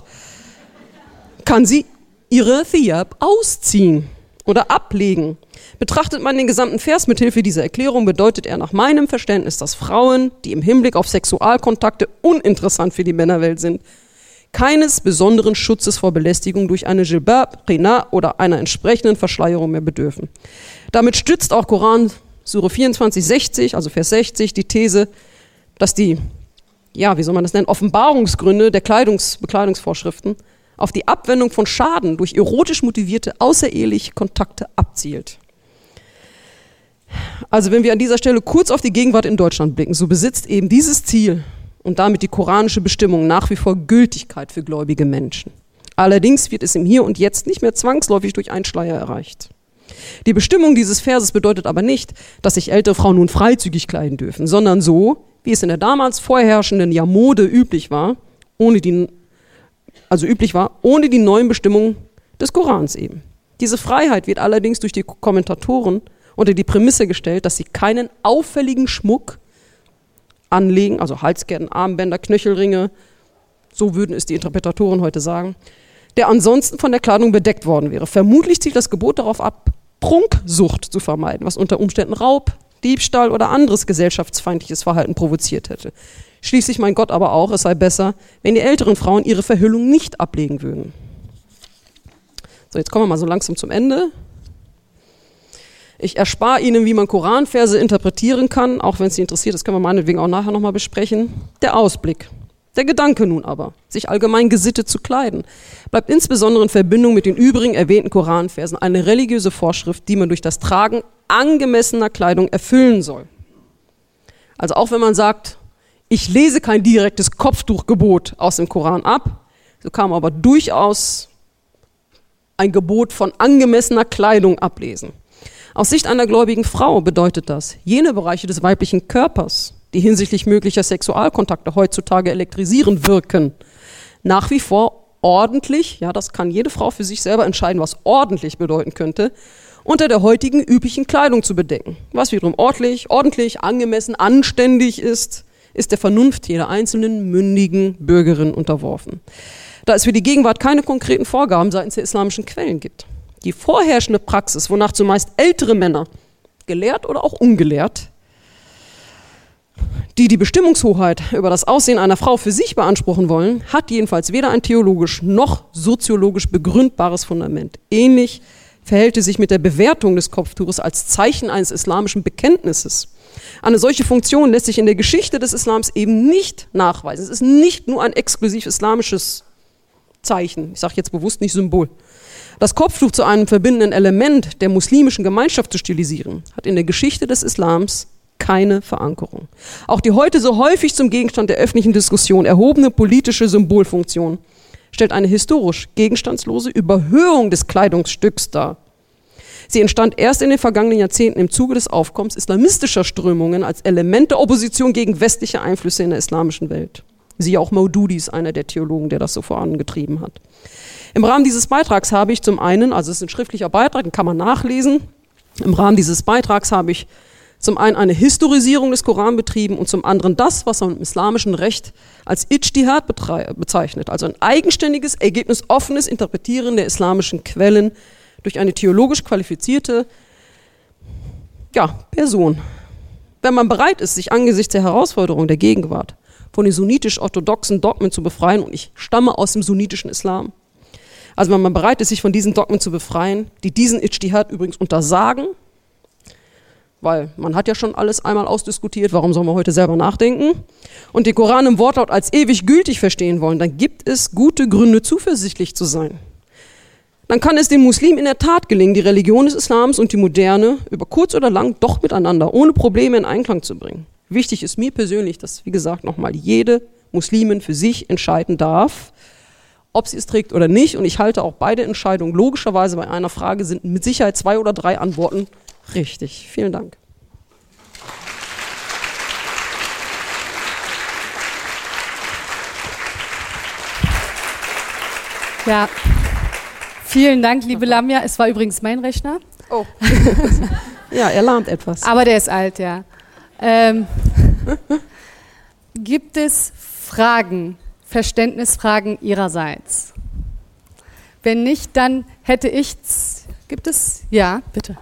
kann sie ihre Thiyab ausziehen oder ablegen. Betrachtet man den gesamten Vers mithilfe dieser Erklärung, bedeutet er nach meinem Verständnis, dass Frauen, die im Hinblick auf Sexualkontakte uninteressant für die Männerwelt sind, keines besonderen Schutzes vor Belästigung durch eine Jilbab, Qina oder einer entsprechenden Verschleierung mehr bedürfen. Damit stützt auch Koran Sure vierundzwanzig, sechzig, also Vers sechzig, die These, dass die, ja, wie soll man das nennen, Offenbarungsgründe der Kleidungs-, Bekleidungsvorschriften auf die Abwendung von Schaden durch erotisch motivierte außereheliche Kontakte abzielt. Also wenn wir an dieser Stelle kurz auf die Gegenwart in Deutschland blicken, so besitzt eben dieses Ziel und damit die koranische Bestimmung nach wie vor Gültigkeit für gläubige Menschen. Allerdings wird es im Hier und Jetzt nicht mehr zwangsläufig durch einen Schleier erreicht. Die Bestimmung dieses Verses bedeutet aber nicht, dass sich ältere Frauen nun freizügig kleiden dürfen, sondern so, wie es in der damals vorherrschenden ja Mode üblich war, ohne die, also üblich war, ohne die neuen Bestimmungen des Korans eben. Diese Freiheit wird allerdings durch die Kommentatoren unter die Prämisse gestellt, dass sie keinen auffälligen Schmuck anlegen, also Halsketten, Armbänder, Knöchelringe, so würden es die Interpretatoren heute sagen, der ansonsten von der Kleidung bedeckt worden wäre. Vermutlich zielt das Gebot darauf ab, Prunksucht zu vermeiden, was unter Umständen Raub, Diebstahl oder anderes gesellschaftsfeindliches Verhalten provoziert hätte. Schließlich meint Gott aber auch, es sei besser, wenn die älteren Frauen ihre Verhüllung nicht ablegen würden. So, jetzt kommen wir mal so langsam zum Ende. Ich erspare Ihnen, wie man Koranverse interpretieren kann, auch wenn es Sie interessiert, das können wir meinetwegen auch nachher nochmal besprechen. Der Ausblick. Der Gedanke nun aber, sich allgemein gesittet zu kleiden, bleibt insbesondere in Verbindung mit den übrigen erwähnten Koranversen eine religiöse Vorschrift, die man durch das Tragen angemessener Kleidung erfüllen soll. Also auch wenn man sagt, Ich lese kein direktes Kopftuchgebot aus dem Koran ab, so kann man aber durchaus ein Gebot von angemessener Kleidung ablesen. Aus Sicht einer gläubigen Frau bedeutet das, jene Bereiche des weiblichen Körpers, die hinsichtlich möglicher Sexualkontakte heutzutage elektrisierend wirken, nach wie vor ordentlich, ja, das kann jede Frau für sich selber entscheiden, was ordentlich bedeuten könnte, unter der heutigen üblichen Kleidung zu bedecken. Was wiederum ordentlich, ordentlich, angemessen, anständig ist, ist der Vernunft jeder einzelnen mündigen Bürgerin unterworfen. Da es für die Gegenwart keine konkreten Vorgaben seitens der islamischen Quellen gibt. Die vorherrschende Praxis, wonach zumeist ältere Männer, gelehrt oder auch ungelehrt, die die Bestimmungshoheit über das Aussehen einer Frau für sich beanspruchen wollen, hat jedenfalls weder ein theologisch noch soziologisch begründbares Fundament. Ähnlich verhält es sich mit der Bewertung des Kopftuches als Zeichen eines islamischen Bekenntnisses. Eine solche Funktion lässt sich in der Geschichte des Islams eben nicht nachweisen. Es ist nicht nur ein exklusiv islamisches Zeichen, ich sage jetzt bewusst nicht Symbol. Das Kopftuch zu einem verbindenden Element der muslimischen Gemeinschaft zu stilisieren, hat in der Geschichte des Islams keine Verankerung. Auch die heute so häufig zum Gegenstand der öffentlichen Diskussion erhobene politische Symbolfunktion stellt eine historisch gegenstandslose Überhöhung des Kleidungsstücks dar. Sie entstand erst in den vergangenen Jahrzehnten im Zuge des Aufkommens islamistischer Strömungen als Element der Opposition gegen westliche Einflüsse in der islamischen Welt. Siehe auch Maududi ist einer der Theologen, der das so vorangetrieben hat. Im Rahmen dieses Beitrags habe ich zum einen, also es ist ein schriftlicher Beitrag, den kann man nachlesen, im Rahmen dieses Beitrags habe ich zum einen eine Historisierung des Koran betrieben und zum anderen das, was man im islamischen Recht als Ijtihad bezeichnet, also ein eigenständiges, ergebnisoffenes Interpretieren der islamischen Quellen durch eine theologisch qualifizierte ja, Person. Wenn man bereit ist, sich angesichts der Herausforderung der Gegenwart von den sunnitisch-orthodoxen Dogmen zu befreien, und ich stamme aus dem sunnitischen Islam, also wenn man bereit ist, sich von diesen Dogmen zu befreien, die diesen Ijtihad übrigens untersagen, weil man hat ja schon alles einmal ausdiskutiert, warum soll man heute selber nachdenken, und den Koran im Wortlaut als ewig gültig verstehen wollen, dann gibt es gute Gründe, zuversichtlich zu sein. Dann kann es dem Muslim in der Tat gelingen, die Religion des Islams und die Moderne über kurz oder lang doch miteinander, ohne Probleme in Einklang zu bringen. Wichtig ist mir persönlich, dass, wie gesagt, nochmal jede Muslimin für sich entscheiden darf, ob sie es trägt oder nicht. Und ich halte auch beide Entscheidungen logischerweise bei einer Frage sind mit Sicherheit zwei oder drei Antworten richtig. Vielen Dank. Ja, vielen Dank, liebe Lamia. Es war übrigens mein Rechner. Oh. Ja, er lahmt etwas. Aber der ist alt, ja. Ähm, gibt es Fragen, Verständnisfragen Ihrerseits? Wenn nicht, dann hätte ich... Gibt es? Ja, bitte.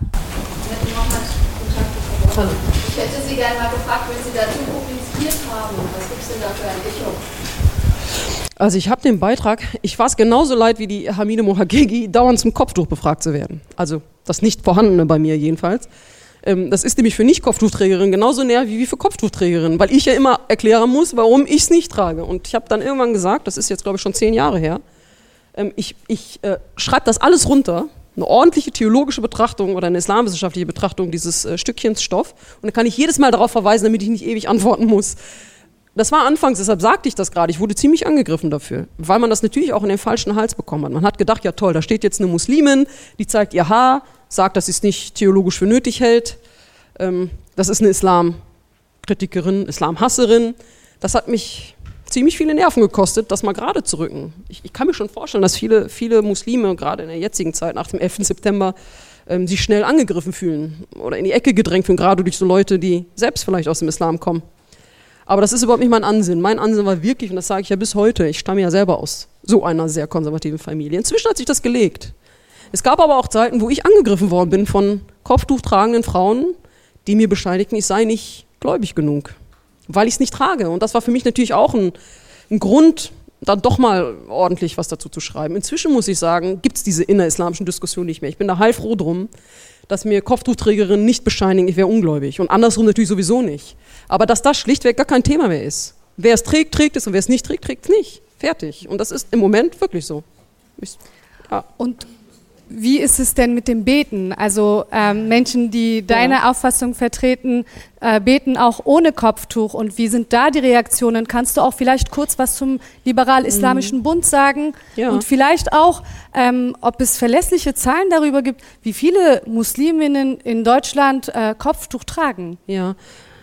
Ich hätte Sie gerne mal gefragt, wenn Sie dazu publiziert haben, was gibt es denn da für ein Echo? Also ich habe den Beitrag, ich war es genauso leid wie die Hamide Mohagegi, dauernd zum Kopftuch befragt zu werden. Also das nicht vorhandene bei mir jedenfalls. Ähm, das ist nämlich für Nicht-Kopftuchträgerinnen genauso nervig wie für Kopftuchträgerinnen, weil ich ja immer erklären muss, warum ich es nicht trage. Und ich habe dann irgendwann gesagt, das ist jetzt glaube ich schon zehn Jahre her, ähm, ich, ich äh, schreibe das alles runter, eine ordentliche theologische Betrachtung oder eine islamwissenschaftliche Betrachtung dieses äh, Stückchens Stoff, und dann kann ich jedes Mal darauf verweisen, damit ich nicht ewig antworten muss. Das war anfangs, deshalb sagte ich das gerade, ich wurde ziemlich angegriffen dafür, weil man das natürlich auch in den falschen Hals bekommen hat. Man hat gedacht, ja toll, da steht jetzt eine Muslimin, die zeigt ihr Haar, sagt, dass sie es nicht theologisch für nötig hält. Ähm, das ist eine Islamkritikerin, Islamhasserin. Das hat mich ziemlich viele Nerven gekostet, das mal gerade zu rücken. Ich, ich kann mir schon vorstellen, dass viele, viele Muslime, gerade in der jetzigen Zeit, nach dem elften September, ähm, sich schnell angegriffen fühlen oder in die Ecke gedrängt fühlen, gerade durch so Leute, die selbst vielleicht aus dem Islam kommen. Aber das ist überhaupt nicht mein Ansinnen. Mein Ansinnen war wirklich, und das sage ich ja bis heute, ich stamme ja selber aus so einer sehr konservativen Familie. Inzwischen hat sich das gelegt. Es gab aber auch Zeiten, wo ich angegriffen worden bin von kopftuchtragenden Frauen, die mir bescheinigten, ich sei nicht gläubig genug, weil ich es nicht trage. Und das war für mich natürlich auch ein, ein Grund, dann doch mal ordentlich was dazu zu schreiben. Inzwischen muss ich sagen, gibt es diese innerislamischen Diskussionen nicht mehr. Ich bin da heilfroh drum, dass mir Kopftuchträgerinnen nicht bescheinigen, ich wäre ungläubig. Und andersrum natürlich sowieso nicht. Aber dass das schlichtweg gar kein Thema mehr ist. Wer es trägt, trägt es, und wer es nicht trägt, trägt es nicht. Fertig. Und das ist im Moment wirklich so. Ich, ja. Und wie ist es denn mit dem Beten? Also ähm, Menschen, die deine ja. Auffassung vertreten, äh, beten auch ohne Kopftuch. Und wie sind da die Reaktionen? Kannst du auch vielleicht kurz was zum Liberal-Islamischen mhm. Bund sagen? Ja. Und vielleicht auch, ähm, ob es verlässliche Zahlen darüber gibt, wie viele Musliminnen in Deutschland äh, Kopftuch tragen? Ja,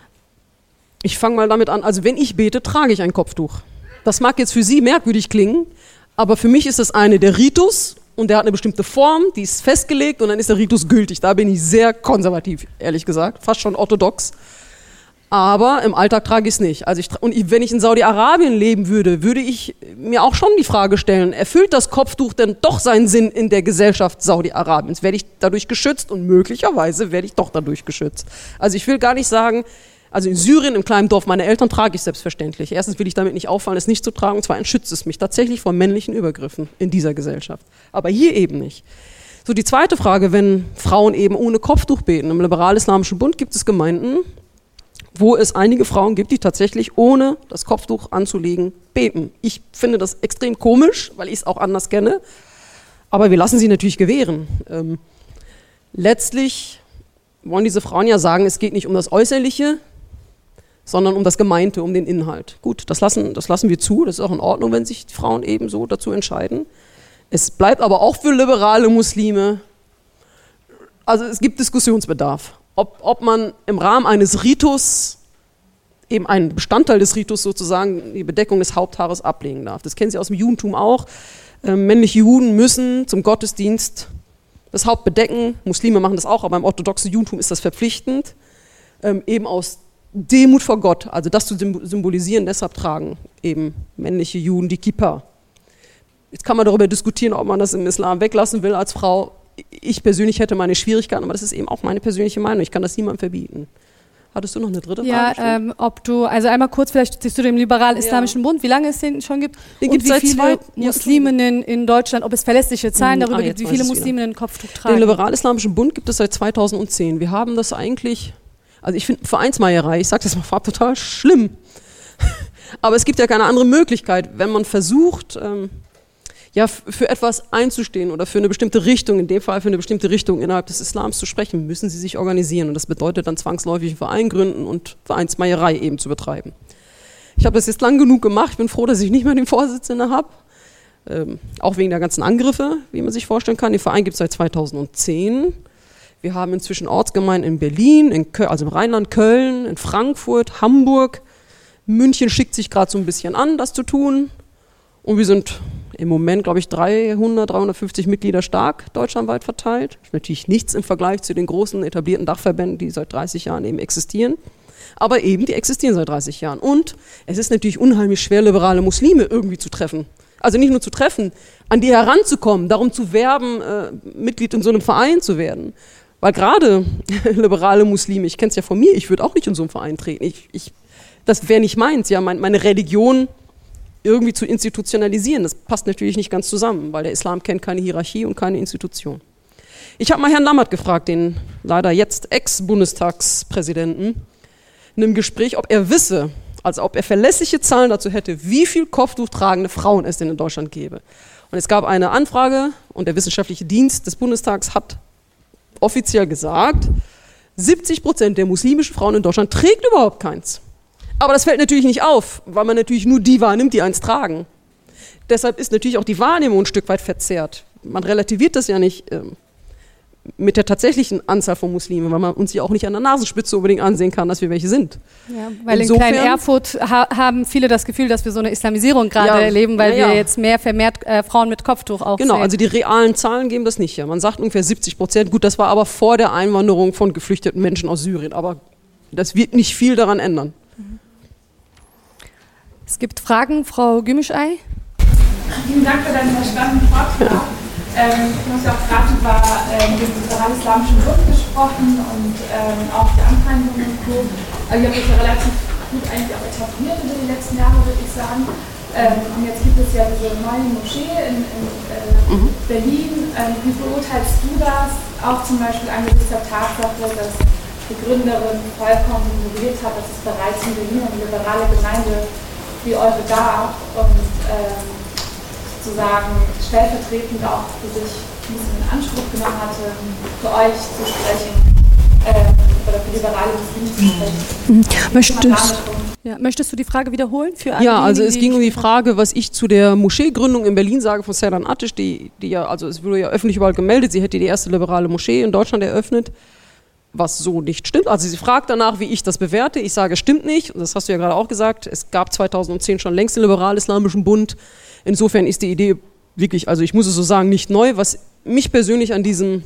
ich fange mal damit an. Also wenn ich bete, trage ich ein Kopftuch. Das mag jetzt für Sie merkwürdig klingen, aber für mich ist das eine der Ritus und der hat eine bestimmte Form, die ist festgelegt und dann ist der Ritus gültig. Da bin ich sehr konservativ, ehrlich gesagt, fast schon orthodox. Aber im Alltag trage ich es nicht. Also ich, und wenn ich in Saudi-Arabien leben würde, würde ich mir auch schon die Frage stellen, erfüllt das Kopftuch denn doch seinen Sinn in der Gesellschaft Saudi-Arabiens? Werde ich dadurch geschützt und möglicherweise werde ich doch dadurch geschützt. Also ich will gar nicht sagen, also in Syrien, im kleinen Dorf meiner Eltern, trage ich selbstverständlich. Erstens will ich damit nicht auffallen, es nicht zu tragen. Und zweitens schützt es mich tatsächlich vor männlichen Übergriffen in dieser Gesellschaft. Aber hier eben nicht. So, die zweite Frage, wenn Frauen eben ohne Kopftuch beten. Im Liberal-Islamischen Bund gibt es Gemeinden, wo es einige Frauen gibt, die tatsächlich ohne das Kopftuch anzulegen beten. Ich finde das extrem komisch, weil ich es auch anders kenne. Aber wir lassen sie natürlich gewähren. Ähm, letztlich wollen diese Frauen ja sagen, es geht nicht um das Äußerliche, sondern um das Gemeinte, um den Inhalt. Gut, das lassen, das lassen wir zu, das ist auch in Ordnung, wenn sich die Frauen eben so dazu entscheiden. Es bleibt aber auch für liberale Muslime, also es gibt Diskussionsbedarf, ob, ob man im Rahmen eines Ritus, eben einen Bestandteil des Ritus sozusagen, die Bedeckung des Haupthaares ablegen darf. Das kennen Sie aus dem Judentum auch. Äh, männliche Juden müssen zum Gottesdienst das Haupt bedecken, Muslime machen das auch, aber im orthodoxen Judentum ist das verpflichtend, ähm, eben aus Demut vor Gott, also das zu symbolisieren, deshalb tragen eben männliche Juden die Kippa. Jetzt kann man darüber diskutieren, ob man das im Islam weglassen will als Frau. Ich persönlich hätte meine Schwierigkeiten, aber das ist eben auch meine persönliche Meinung. Ich kann das niemandem verbieten. Hattest du noch eine dritte Frage? Ja, ähm, ob du, also einmal kurz vielleicht zu dem Liberal-Islamischen ja. Bund, wie lange es den schon gibt den und wie seit viele zwei, Musliminnen in Deutschland, ob es verlässliche Zahlen darüber ah, gibt, wie viele Musliminnen Kopftuch tragen. Den Liberal-Islamischen Bund gibt es seit zweitausendzehn. Wir haben das eigentlich, also ich finde Vereinsmeierei, ich sage das mal vorab, total schlimm. Aber es gibt ja keine andere Möglichkeit, wenn man versucht, ähm, ja, für etwas einzustehen oder für eine bestimmte Richtung, in dem Fall für eine bestimmte Richtung innerhalb des Islams zu sprechen, müssen sie sich organisieren. Und das bedeutet dann zwangsläufig einen Verein gründen und Vereinsmeierei eben zu betreiben. Ich habe das jetzt lang genug gemacht, ich bin froh, dass ich nicht mehr den Vorsitzenden habe. Ähm, auch wegen der ganzen Angriffe, wie man sich vorstellen kann. Den Verein gibt es seit zweitausendzehn. Wir haben inzwischen Ortsgemeinden in Berlin, in Köln, also im Rheinland, Köln, in Frankfurt, Hamburg. München schickt sich gerade so ein bisschen an, das zu tun. Und wir sind im Moment, glaube ich, dreihundert, dreihundertfünfzig Mitglieder stark, deutschlandweit verteilt. Das ist natürlich nichts im Vergleich zu den großen etablierten Dachverbänden, die seit dreißig Jahren eben existieren. Aber eben, die existieren seit dreißig Jahren. Und es ist natürlich unheimlich schwer, liberale Muslime irgendwie zu treffen. Also nicht nur zu treffen, an die heranzukommen, darum zu werben, äh, Mitglied in so einem Verein zu werden. Weil gerade liberale Muslime, ich kenne es ja von mir, ich würde auch nicht in so einen Verein treten. Ich, ich, das wäre nicht meins, ja, mein, meine Religion irgendwie zu institutionalisieren. Das passt natürlich nicht ganz zusammen, weil der Islam kennt keine Hierarchie und keine Institution. Ich habe mal Herrn Lammert gefragt, den leider jetzt Ex-Bundestagspräsidenten, in einem Gespräch, ob er wisse, also ob er verlässliche Zahlen dazu hätte, wie viel Kopftuch tragende Frauen es denn in Deutschland gäbe. Und es gab eine Anfrage und der wissenschaftliche Dienst des Bundestags hat offiziell gesagt, siebzig Prozent der muslimischen Frauen in Deutschland trägt überhaupt keins. Aber das fällt natürlich nicht auf, weil man natürlich nur die wahrnimmt, die eins tragen. Deshalb ist natürlich auch die Wahrnehmung ein Stück weit verzerrt. Man relativiert das ja nicht ähm, mit der tatsächlichen Anzahl von Muslimen, weil man uns ja auch nicht an der Nasenspitze unbedingt ansehen kann, dass wir welche sind. Ja, weil Insofern, in Klein-Erfurt ha- haben viele das Gefühl, dass wir so eine Islamisierung gerade ja, erleben, weil ja, ja. wir jetzt mehr vermehrt äh, Frauen mit Kopftuch auch Genau, sehen. Also die realen Zahlen geben das nicht her. Man sagt ungefähr siebzig Prozent. Gut, das war aber vor der Einwanderung von geflüchteten Menschen aus Syrien. Aber das wird nicht viel daran ändern. Es gibt Fragen, Frau Gümischei? Vielen Dank für deinen verstandenen Vortrag. Ähm, du hast ja auch gerade über ähm, den Liberal-Islamischen Bund gesprochen und ähm, auch die Anfeindungen und so. Also ihr habt das ja relativ gut eigentlich auch etabliert über die letzten Jahre, würde ich sagen. Ähm, und jetzt gibt es ja diese neue Moschee in, in äh, mhm. Berlin. Ähm, wie beurteilst du das? Auch zum Beispiel angesichts der Tatsache, dass die Gründerin vollkommen ignoriert hat, dass es bereits in Berlin eine liberale Gemeinde wie eure gab und ähm, sozusagen stellvertretend auch für sich ein bisschen in Anspruch genommen hatte, für euch zu sprechen, ähm, oder für liberale Muslime zu sprechen. Möchtest, ja, möchtest du die Frage wiederholen? Für alle ja, also es ging um die Frage. Frage, was ich zu der Moscheegründung in Berlin sage von Serdan Ateş, die, die ja, also es wurde ja öffentlich überall gemeldet, sie hätte die erste liberale Moschee in Deutschland eröffnet, was so nicht stimmt. Also sie fragt danach, wie ich das bewerte. Ich sage, stimmt nicht. Und das hast du ja gerade auch gesagt. Es gab zweitausendzehn schon längst den liberal-islamischen Bund. Insofern ist die Idee wirklich, also ich muss es so sagen, nicht neu. Was mich persönlich an diesem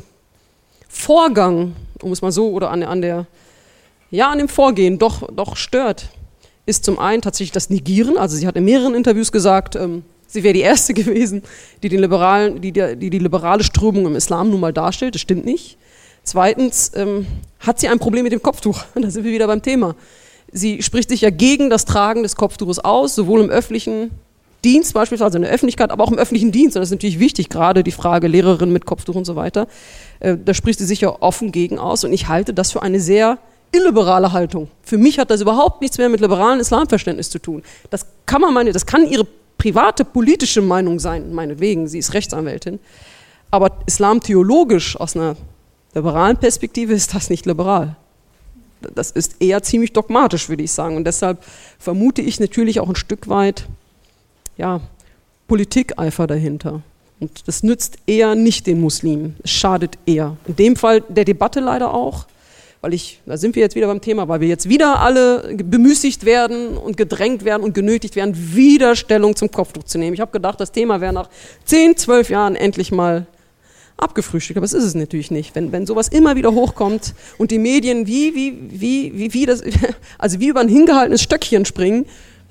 Vorgang, um es mal so, oder an, an der, ja, an dem Vorgehen doch, doch stört, ist zum einen tatsächlich das Negieren. Also sie hat in mehreren Interviews gesagt, ähm, sie wäre die Erste gewesen, die, den liberalen, die, die die liberale Strömung im Islam nun mal darstellt. Das stimmt nicht. Zweitens ähm, hat sie ein Problem mit dem Kopftuch. Da sind wir wieder beim Thema. Sie spricht sich ja gegen das Tragen des Kopftuches aus, sowohl im öffentlichen Dienst beispielsweise, in der Öffentlichkeit, aber auch im öffentlichen Dienst. Und das ist natürlich wichtig, gerade die Frage Lehrerin mit Kopftuch und so weiter. Äh, da spricht sie sich ja offen gegen aus. Und ich halte das für eine sehr illiberale Haltung. Für mich hat das überhaupt nichts mehr mit liberalem Islamverständnis zu tun. Das kann man meine, das kann ihre private politische Meinung sein, meinetwegen. Sie ist Rechtsanwältin. Aber Islam theologisch aus einer liberalen Perspektive ist das nicht liberal. Das ist eher ziemlich dogmatisch, würde ich sagen. Und deshalb vermute ich natürlich auch ein Stück weit, ja, Politikeifer dahinter. Und das nützt eher nicht den Muslimen. Es schadet eher. In dem Fall der Debatte leider auch, weil ich, da sind wir jetzt wieder beim Thema, weil wir jetzt wieder alle bemüßigt werden und gedrängt werden und genötigt werden, wieder Stellung zum Kopftuch zu nehmen. Ich habe gedacht, das Thema wäre nach zehn, zwölf Jahren endlich mal abgefrühstückt, aber das ist es natürlich nicht. Wenn, wenn sowas immer wieder hochkommt und die Medien wie, wie, wie, wie, wie, das, also wie über ein hingehaltenes Stöckchen springen,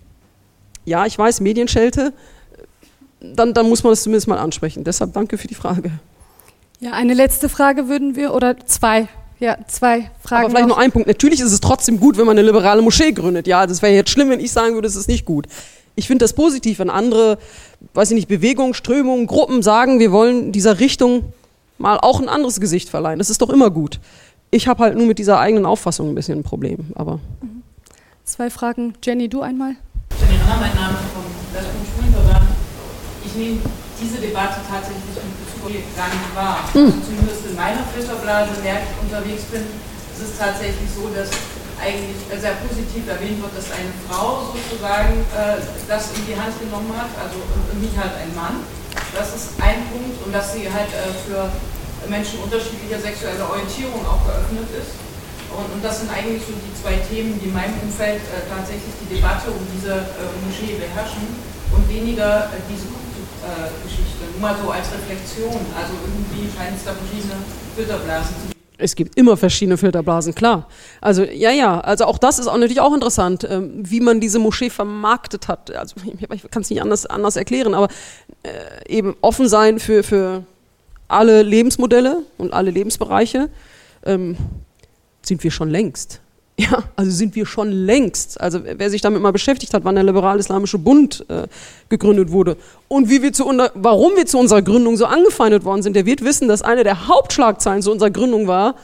ja, ich weiß, Medienschelte, dann, dann muss man das zumindest mal ansprechen. Deshalb danke für die Frage. Ja, eine letzte Frage würden wir, oder zwei, ja, zwei Fragen. Aber vielleicht noch, noch ein Punkt. Natürlich ist es trotzdem gut, wenn man eine liberale Moschee gründet. Ja, das wäre jetzt schlimm, wenn ich sagen würde, es ist nicht gut. Ich finde das positiv, wenn andere, weiß ich nicht, Bewegungen, Strömungen, Gruppen sagen, wir wollen dieser Richtung mal auch ein anderes Gesicht verleihen. Das ist doch immer gut. Ich habe halt nur mit dieser eigenen Auffassung ein bisschen ein Problem. Aber mhm. Zwei Fragen. Jenny, du einmal. Jenny Ranner, mein Name vom Deutschen Schwulenverband. Ich nehme diese Debatte tatsächlich mit Bezug auf gar nicht wahr. Mhm. Also zumindest in meiner Filterblase, in der ich unterwegs bin, ist es tatsächlich so, dass eigentlich sehr positiv erwähnt wird, dass eine Frau sozusagen äh, das in die Hand genommen hat, also und nicht halt ein Mann. Das ist ein Punkt, und dass sie halt äh, für Menschen unterschiedlicher sexueller Orientierung auch geöffnet ist. Und, und das sind eigentlich so die zwei Themen, die in meinem Umfeld äh, tatsächlich die Debatte um diese äh, Moschee beherrschen und weniger äh, diese äh, Geschichte. Nur mal so als Reflexion, also irgendwie scheint es da verschiedene Filterblasen zu geben. Es gibt immer verschiedene Filterblasen, klar. Also ja, ja, also auch das ist auch natürlich auch interessant, ähm, wie man diese Moschee vermarktet hat. Also ich, ich kann es nicht anders, anders erklären, aber äh, eben offen sein für, für alle Lebensmodelle und alle Lebensbereiche ähm, sind wir schon längst. Ja, also sind wir schon längst. Also wer sich damit mal beschäftigt hat, wann der liberal-islamische Bund äh, gegründet wurde und wie wir zu unter, warum wir zu unserer Gründung so angefeindet worden sind, der wird wissen, dass eine der Hauptschlagzeilen zu unserer Gründung war,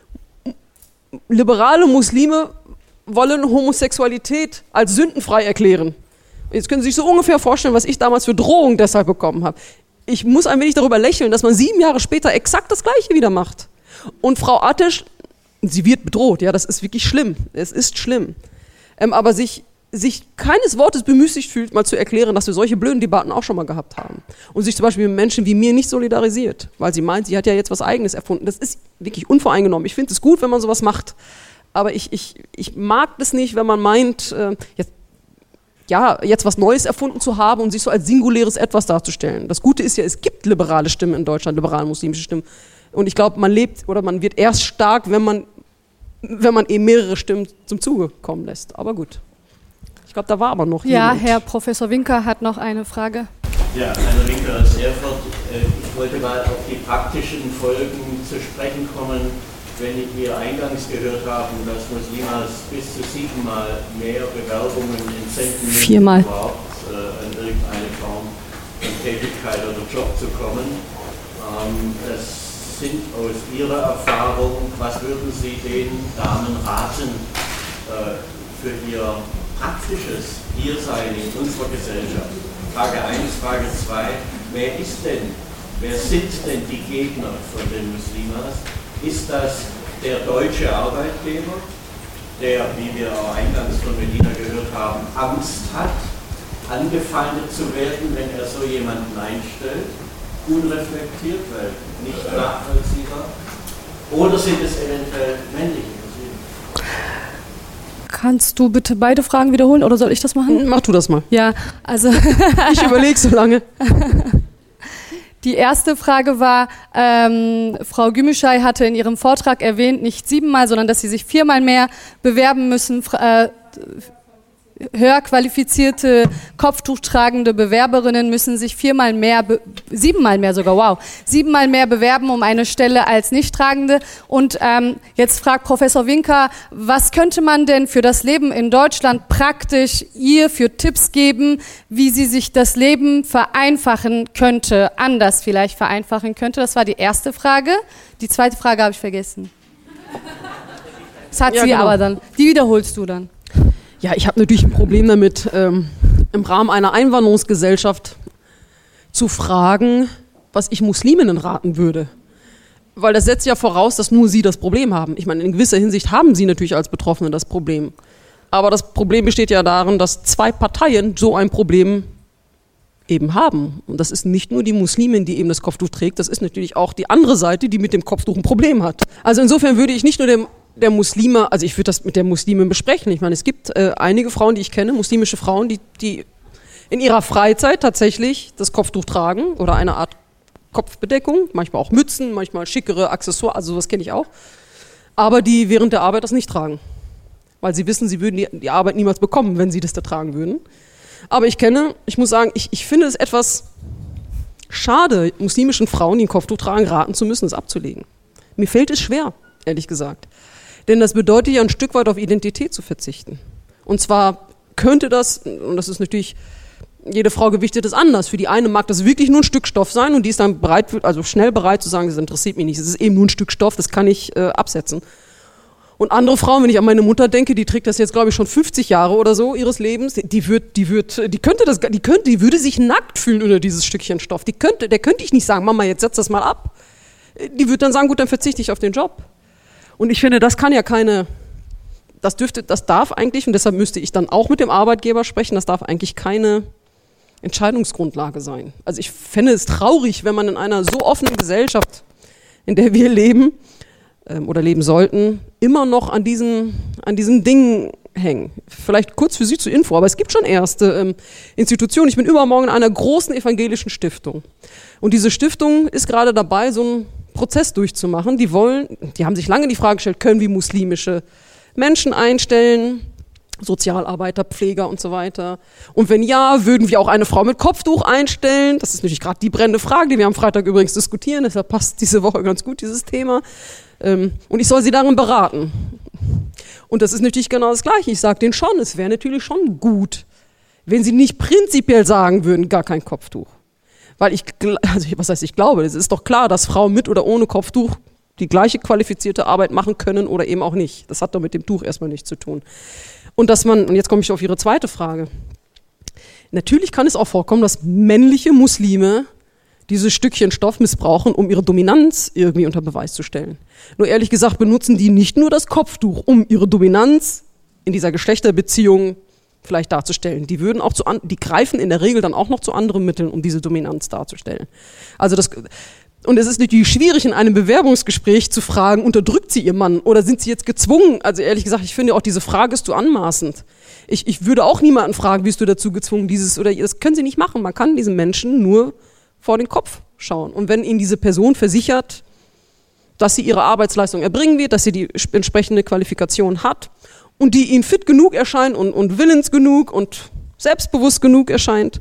liberale Muslime wollen Homosexualität als sündenfrei erklären. Jetzt können Sie sich so ungefähr vorstellen, was ich damals für Drohungen deshalb bekommen habe. Ich muss ein wenig darüber lächeln, dass man sieben Jahre später exakt das Gleiche wieder macht. Und Frau Ateş, sie wird bedroht, ja, das ist wirklich schlimm. Es ist schlimm. Ähm, aber sich, sich keines Wortes bemüßigt fühlt, mal zu erklären, dass wir solche blöden Debatten auch schon mal gehabt haben. Und sich zum Beispiel mit Menschen wie mir nicht solidarisiert, weil sie meint, sie hat ja jetzt was Eigenes erfunden. Das ist wirklich unvoreingenommen. Ich finde es gut, wenn man sowas macht. Aber ich, ich, ich mag das nicht, wenn man meint, äh, jetzt, ja, jetzt was Neues erfunden zu haben und sich so als singuläres Etwas darzustellen. Das Gute ist ja, es gibt liberale Stimmen in Deutschland, liberal-muslimische Stimmen. Und ich glaube, man lebt oder man wird erst stark, wenn man, wenn man eben mehrere Stimmen zum Zuge kommen lässt. Aber gut. Ich glaube, da war aber noch ja, jemand. Herr Professor Winker hat noch eine Frage. Ja, Herr Winker aus Erfurt. Ich wollte mal auf die praktischen Folgen zu sprechen kommen, wenn wir eingangs gehört haben, dass Muslimas bis zu siebenmal mehr Bewerbungen entsenden müssen, Viermal. überhaupt äh, in irgendeine Form von Tätigkeit oder Job zu kommen. Ähm, das sind aus Ihrer Erfahrung, was würden Sie den Damen raten äh, für Ihr praktisches Hiersein in unserer Gesellschaft? Frage eins, Frage zwei, wer ist denn wer sind denn die Gegner von den Muslimas? Ist das der deutsche Arbeitgeber, der, wie wir auch eingangs von Melina gehört haben, Angst hat, angefeindet zu werden, wenn er so jemanden einstellt, unreflektiert, weil nicht nachvollziehbar? Oder sind es eventuell männliche Muslime? Kannst du bitte beide Fragen wiederholen oder soll ich das machen? Mach du das mal. Ja, also ich überlege so lange. Die erste Frage war, ähm, Frau Gümüşay hatte in ihrem Vortrag erwähnt, nicht siebenmal, sondern dass sie sich viermal mehr bewerben müssen, äh, höher qualifizierte, kopftuchtragende Bewerberinnen müssen sich viermal mehr, be- siebenmal mehr sogar, wow, siebenmal mehr bewerben um eine Stelle als Nichttragende. Und ähm, jetzt fragt Professor Winker, was könnte man denn für das Leben in Deutschland praktisch ihr für Tipps geben, wie sie sich das Leben vereinfachen könnte, anders vielleicht vereinfachen könnte? Das war die erste Frage. Die zweite Frage habe ich vergessen. Das hat Ja, sie genau. aber dann. Die wiederholst du dann. Ja, ich habe natürlich ein Problem damit, ähm, im Rahmen einer Einwanderungsgesellschaft zu fragen, was ich Musliminnen raten würde. Weil das setzt ja voraus, dass nur sie das Problem haben. Ich meine, in gewisser Hinsicht haben sie natürlich als Betroffene das Problem. Aber das Problem besteht ja darin, dass zwei Parteien so ein Problem eben haben. Und das ist nicht nur die Muslimin, die eben das Kopftuch trägt, das ist natürlich auch die andere Seite, die mit dem Kopftuch ein Problem hat. Also insofern würde ich nicht nur dem der Muslime, also ich würde das mit der Muslimin besprechen. Ich meine, es gibt äh, einige Frauen, die ich kenne, muslimische Frauen, die, die in ihrer Freizeit tatsächlich das Kopftuch tragen oder eine Art Kopfbedeckung, manchmal auch Mützen, manchmal schickere Accessoires, also sowas kenne ich auch, aber die während der Arbeit das nicht tragen, weil sie wissen, sie würden die, die Arbeit niemals bekommen, wenn sie das da tragen würden. Aber ich kenne, ich muss sagen, ich, ich finde es etwas schade, muslimischen Frauen, die ein Kopftuch tragen, raten zu müssen, es abzulegen. Mir fällt es schwer, ehrlich gesagt. Denn das bedeutet ja ein Stück weit auf Identität zu verzichten. Und zwar könnte das, und das ist natürlich, jede Frau gewichtet es anders. Für die eine mag das wirklich nur ein Stück Stoff sein und die ist dann bereit, also schnell bereit zu sagen, das interessiert mich nicht, es ist eben nur ein Stück Stoff, das kann ich äh, absetzen. Und andere Frauen, wenn ich an meine Mutter denke, die trägt das jetzt, glaube ich, schon fünfzig Jahre oder so ihres Lebens, die wird, die wird, die könnte das, die könnte, die würde sich nackt fühlen unter dieses Stückchen Stoff. Die könnte, der könnte ich nicht sagen, Mama, jetzt setz das mal ab. Die würde dann sagen, gut, dann verzichte ich auf den Job. Und ich finde, das kann ja keine, das dürfte, das darf eigentlich, und deshalb müsste ich dann auch mit dem Arbeitgeber sprechen, das darf eigentlich keine Entscheidungsgrundlage sein. Also ich fände es traurig, wenn man in einer so offenen Gesellschaft, in der wir leben ähm, oder leben sollten, immer noch an diesen, an diesen Dingen hängen. Vielleicht kurz für Sie zur Info, aber es gibt schon erste ähm, Institutionen. Ich bin übermorgen in einer großen evangelischen Stiftung. Und diese Stiftung ist gerade dabei, so ein Prozess durchzumachen. Die wollen, die haben sich lange die Frage gestellt, können wir muslimische Menschen einstellen, Sozialarbeiter, Pfleger und so weiter. Und wenn ja, würden wir auch eine Frau mit Kopftuch einstellen? Das ist natürlich gerade die brennende Frage, die wir am Freitag übrigens diskutieren, deshalb passt diese Woche ganz gut dieses Thema. Und ich soll sie darin beraten. Und das ist natürlich genau das Gleiche. Ich sage denen schon, es wäre natürlich schon gut, wenn sie nicht prinzipiell sagen würden, gar kein Kopftuch. Weil ich, also was heißt ich glaube, es ist doch klar, dass Frauen mit oder ohne Kopftuch die gleiche qualifizierte Arbeit machen können oder eben auch nicht. Das hat doch mit dem Tuch erstmal nichts zu tun. Und dass man, und jetzt komme ich auf Ihre zweite Frage, natürlich kann es auch vorkommen, dass männliche Muslime dieses Stückchen Stoff missbrauchen, um ihre Dominanz irgendwie unter Beweis zu stellen. Nur ehrlich gesagt benutzen die nicht nur das Kopftuch, um ihre Dominanz in dieser Geschlechterbeziehung vielleicht darzustellen. Die würden auch zu an, die greifen in der Regel dann auch noch zu anderen Mitteln, um diese Dominanz darzustellen. Also das, und es ist natürlich schwierig, in einem Bewerbungsgespräch zu fragen, unterdrückt sie ihr Mann oder sind sie jetzt gezwungen? Also ehrlich gesagt, ich finde auch diese Frage ist zu anmaßend. Ich, ich würde auch niemanden fragen, bist du dazu gezwungen, dieses oder das können sie nicht machen. Man kann diesen Menschen nur vor den Kopf schauen. Und wenn ihnen diese Person versichert, dass sie ihre Arbeitsleistung erbringen wird, dass sie die entsprechende Qualifikation hat, und die ihnen fit genug erscheint und, und willens genug und selbstbewusst genug erscheint,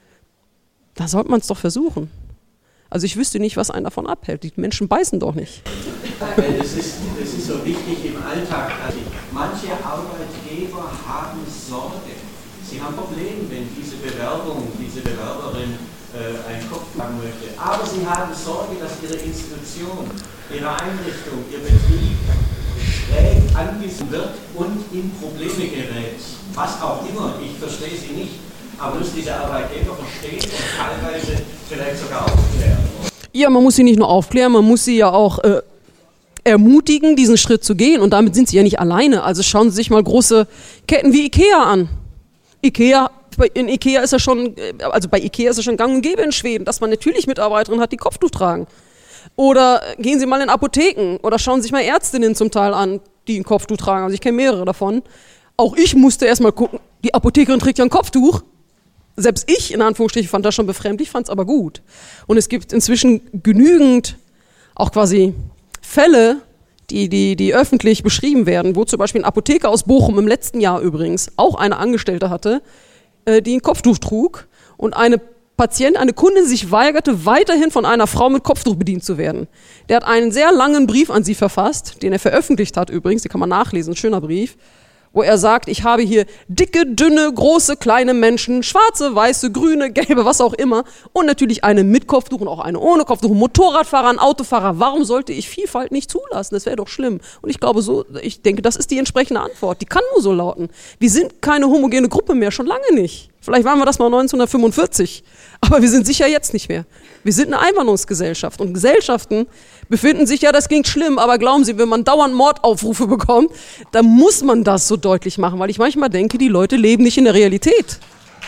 da sollte man es doch versuchen. Also ich wüsste nicht, was einen davon abhält. Die Menschen beißen doch nicht. Es ist, es ist so wichtig im Alltag. Also manche Arbeitgeber haben Sorge. Sie haben Probleme, wenn diese Bewerbung, diese Bewerberin äh, einen Kopf tragen möchte. Aber sie haben Sorge, dass ihre Institution, ihre Einrichtung, ihr Betrieb schräg angesehen wird und in Probleme gerät. Was auch immer, ich verstehe sie nicht, aber muss dieser Arbeitgeber verstehen und teilweise vielleicht sogar aufklären. Ja, man muss sie nicht nur aufklären, man muss sie ja auch äh, ermutigen, diesen Schritt zu gehen. Und damit sind sie ja nicht alleine. Also schauen Sie sich mal große Ketten wie Ikea an. Ikea, in Ikea ist ja schon, also bei Ikea ist es schon gang und gäbe in Schweden, dass man natürlich Mitarbeiterinnen hat, die Kopftuch tragen. Oder gehen Sie mal in Apotheken oder schauen Sie sich mal Ärztinnen zum Teil an, die ein Kopftuch tragen. Also ich kenne mehrere davon. Auch ich musste erst mal gucken, die Apothekerin trägt ja ein Kopftuch. Selbst ich, in Anführungsstrichen, fand das schon befremdlich, fand es aber gut. Und es gibt inzwischen genügend auch quasi Fälle, die, die, die öffentlich beschrieben werden, wo zum Beispiel ein Apotheker aus Bochum im letzten Jahr übrigens auch eine Angestellte hatte, äh, die ein Kopftuch trug und eine Patient, eine Kundin sich weigerte, weiterhin von einer Frau mit Kopftuch bedient zu werden. Der hat einen sehr langen Brief an sie verfasst, den er veröffentlicht hat übrigens, den kann man nachlesen, ein schöner Brief, wo er sagt, ich habe hier dicke, dünne, große, kleine Menschen, schwarze, weiße, grüne, gelbe, was auch immer und natürlich eine mit Kopftuch und auch eine ohne Kopftuch, Motorradfahrer, ein Autofahrer. Warum sollte ich Vielfalt nicht zulassen? Das wäre doch schlimm. Und ich glaube so, ich denke, das ist die entsprechende Antwort. Die kann nur so lauten. Wir sind keine homogene Gruppe mehr, schon lange nicht. Vielleicht waren wir das mal neunzehnhundertfünfundvierzig, aber wir sind sicher jetzt nicht mehr. Wir sind eine Einwanderungsgesellschaft und Gesellschaften befinden sich, ja, das klingt schlimm, aber glauben Sie, wenn man dauernd Mordaufrufe bekommt, dann muss man das so deutlich machen, weil ich manchmal denke, die Leute leben nicht in der Realität.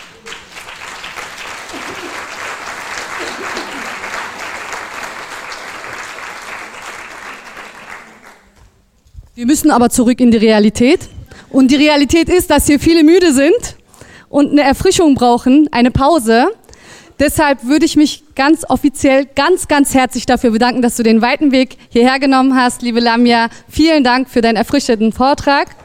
Wir müssen aber zurück in die Realität. Und die Realität ist, dass hier viele müde sind und eine Erfrischung brauchen, eine Pause. Deshalb würde ich mich ganz offiziell ganz, ganz herzlich dafür bedanken, dass du den weiten Weg hierher genommen hast. Liebe Lamia, vielen Dank für deinen erfrischenden Vortrag.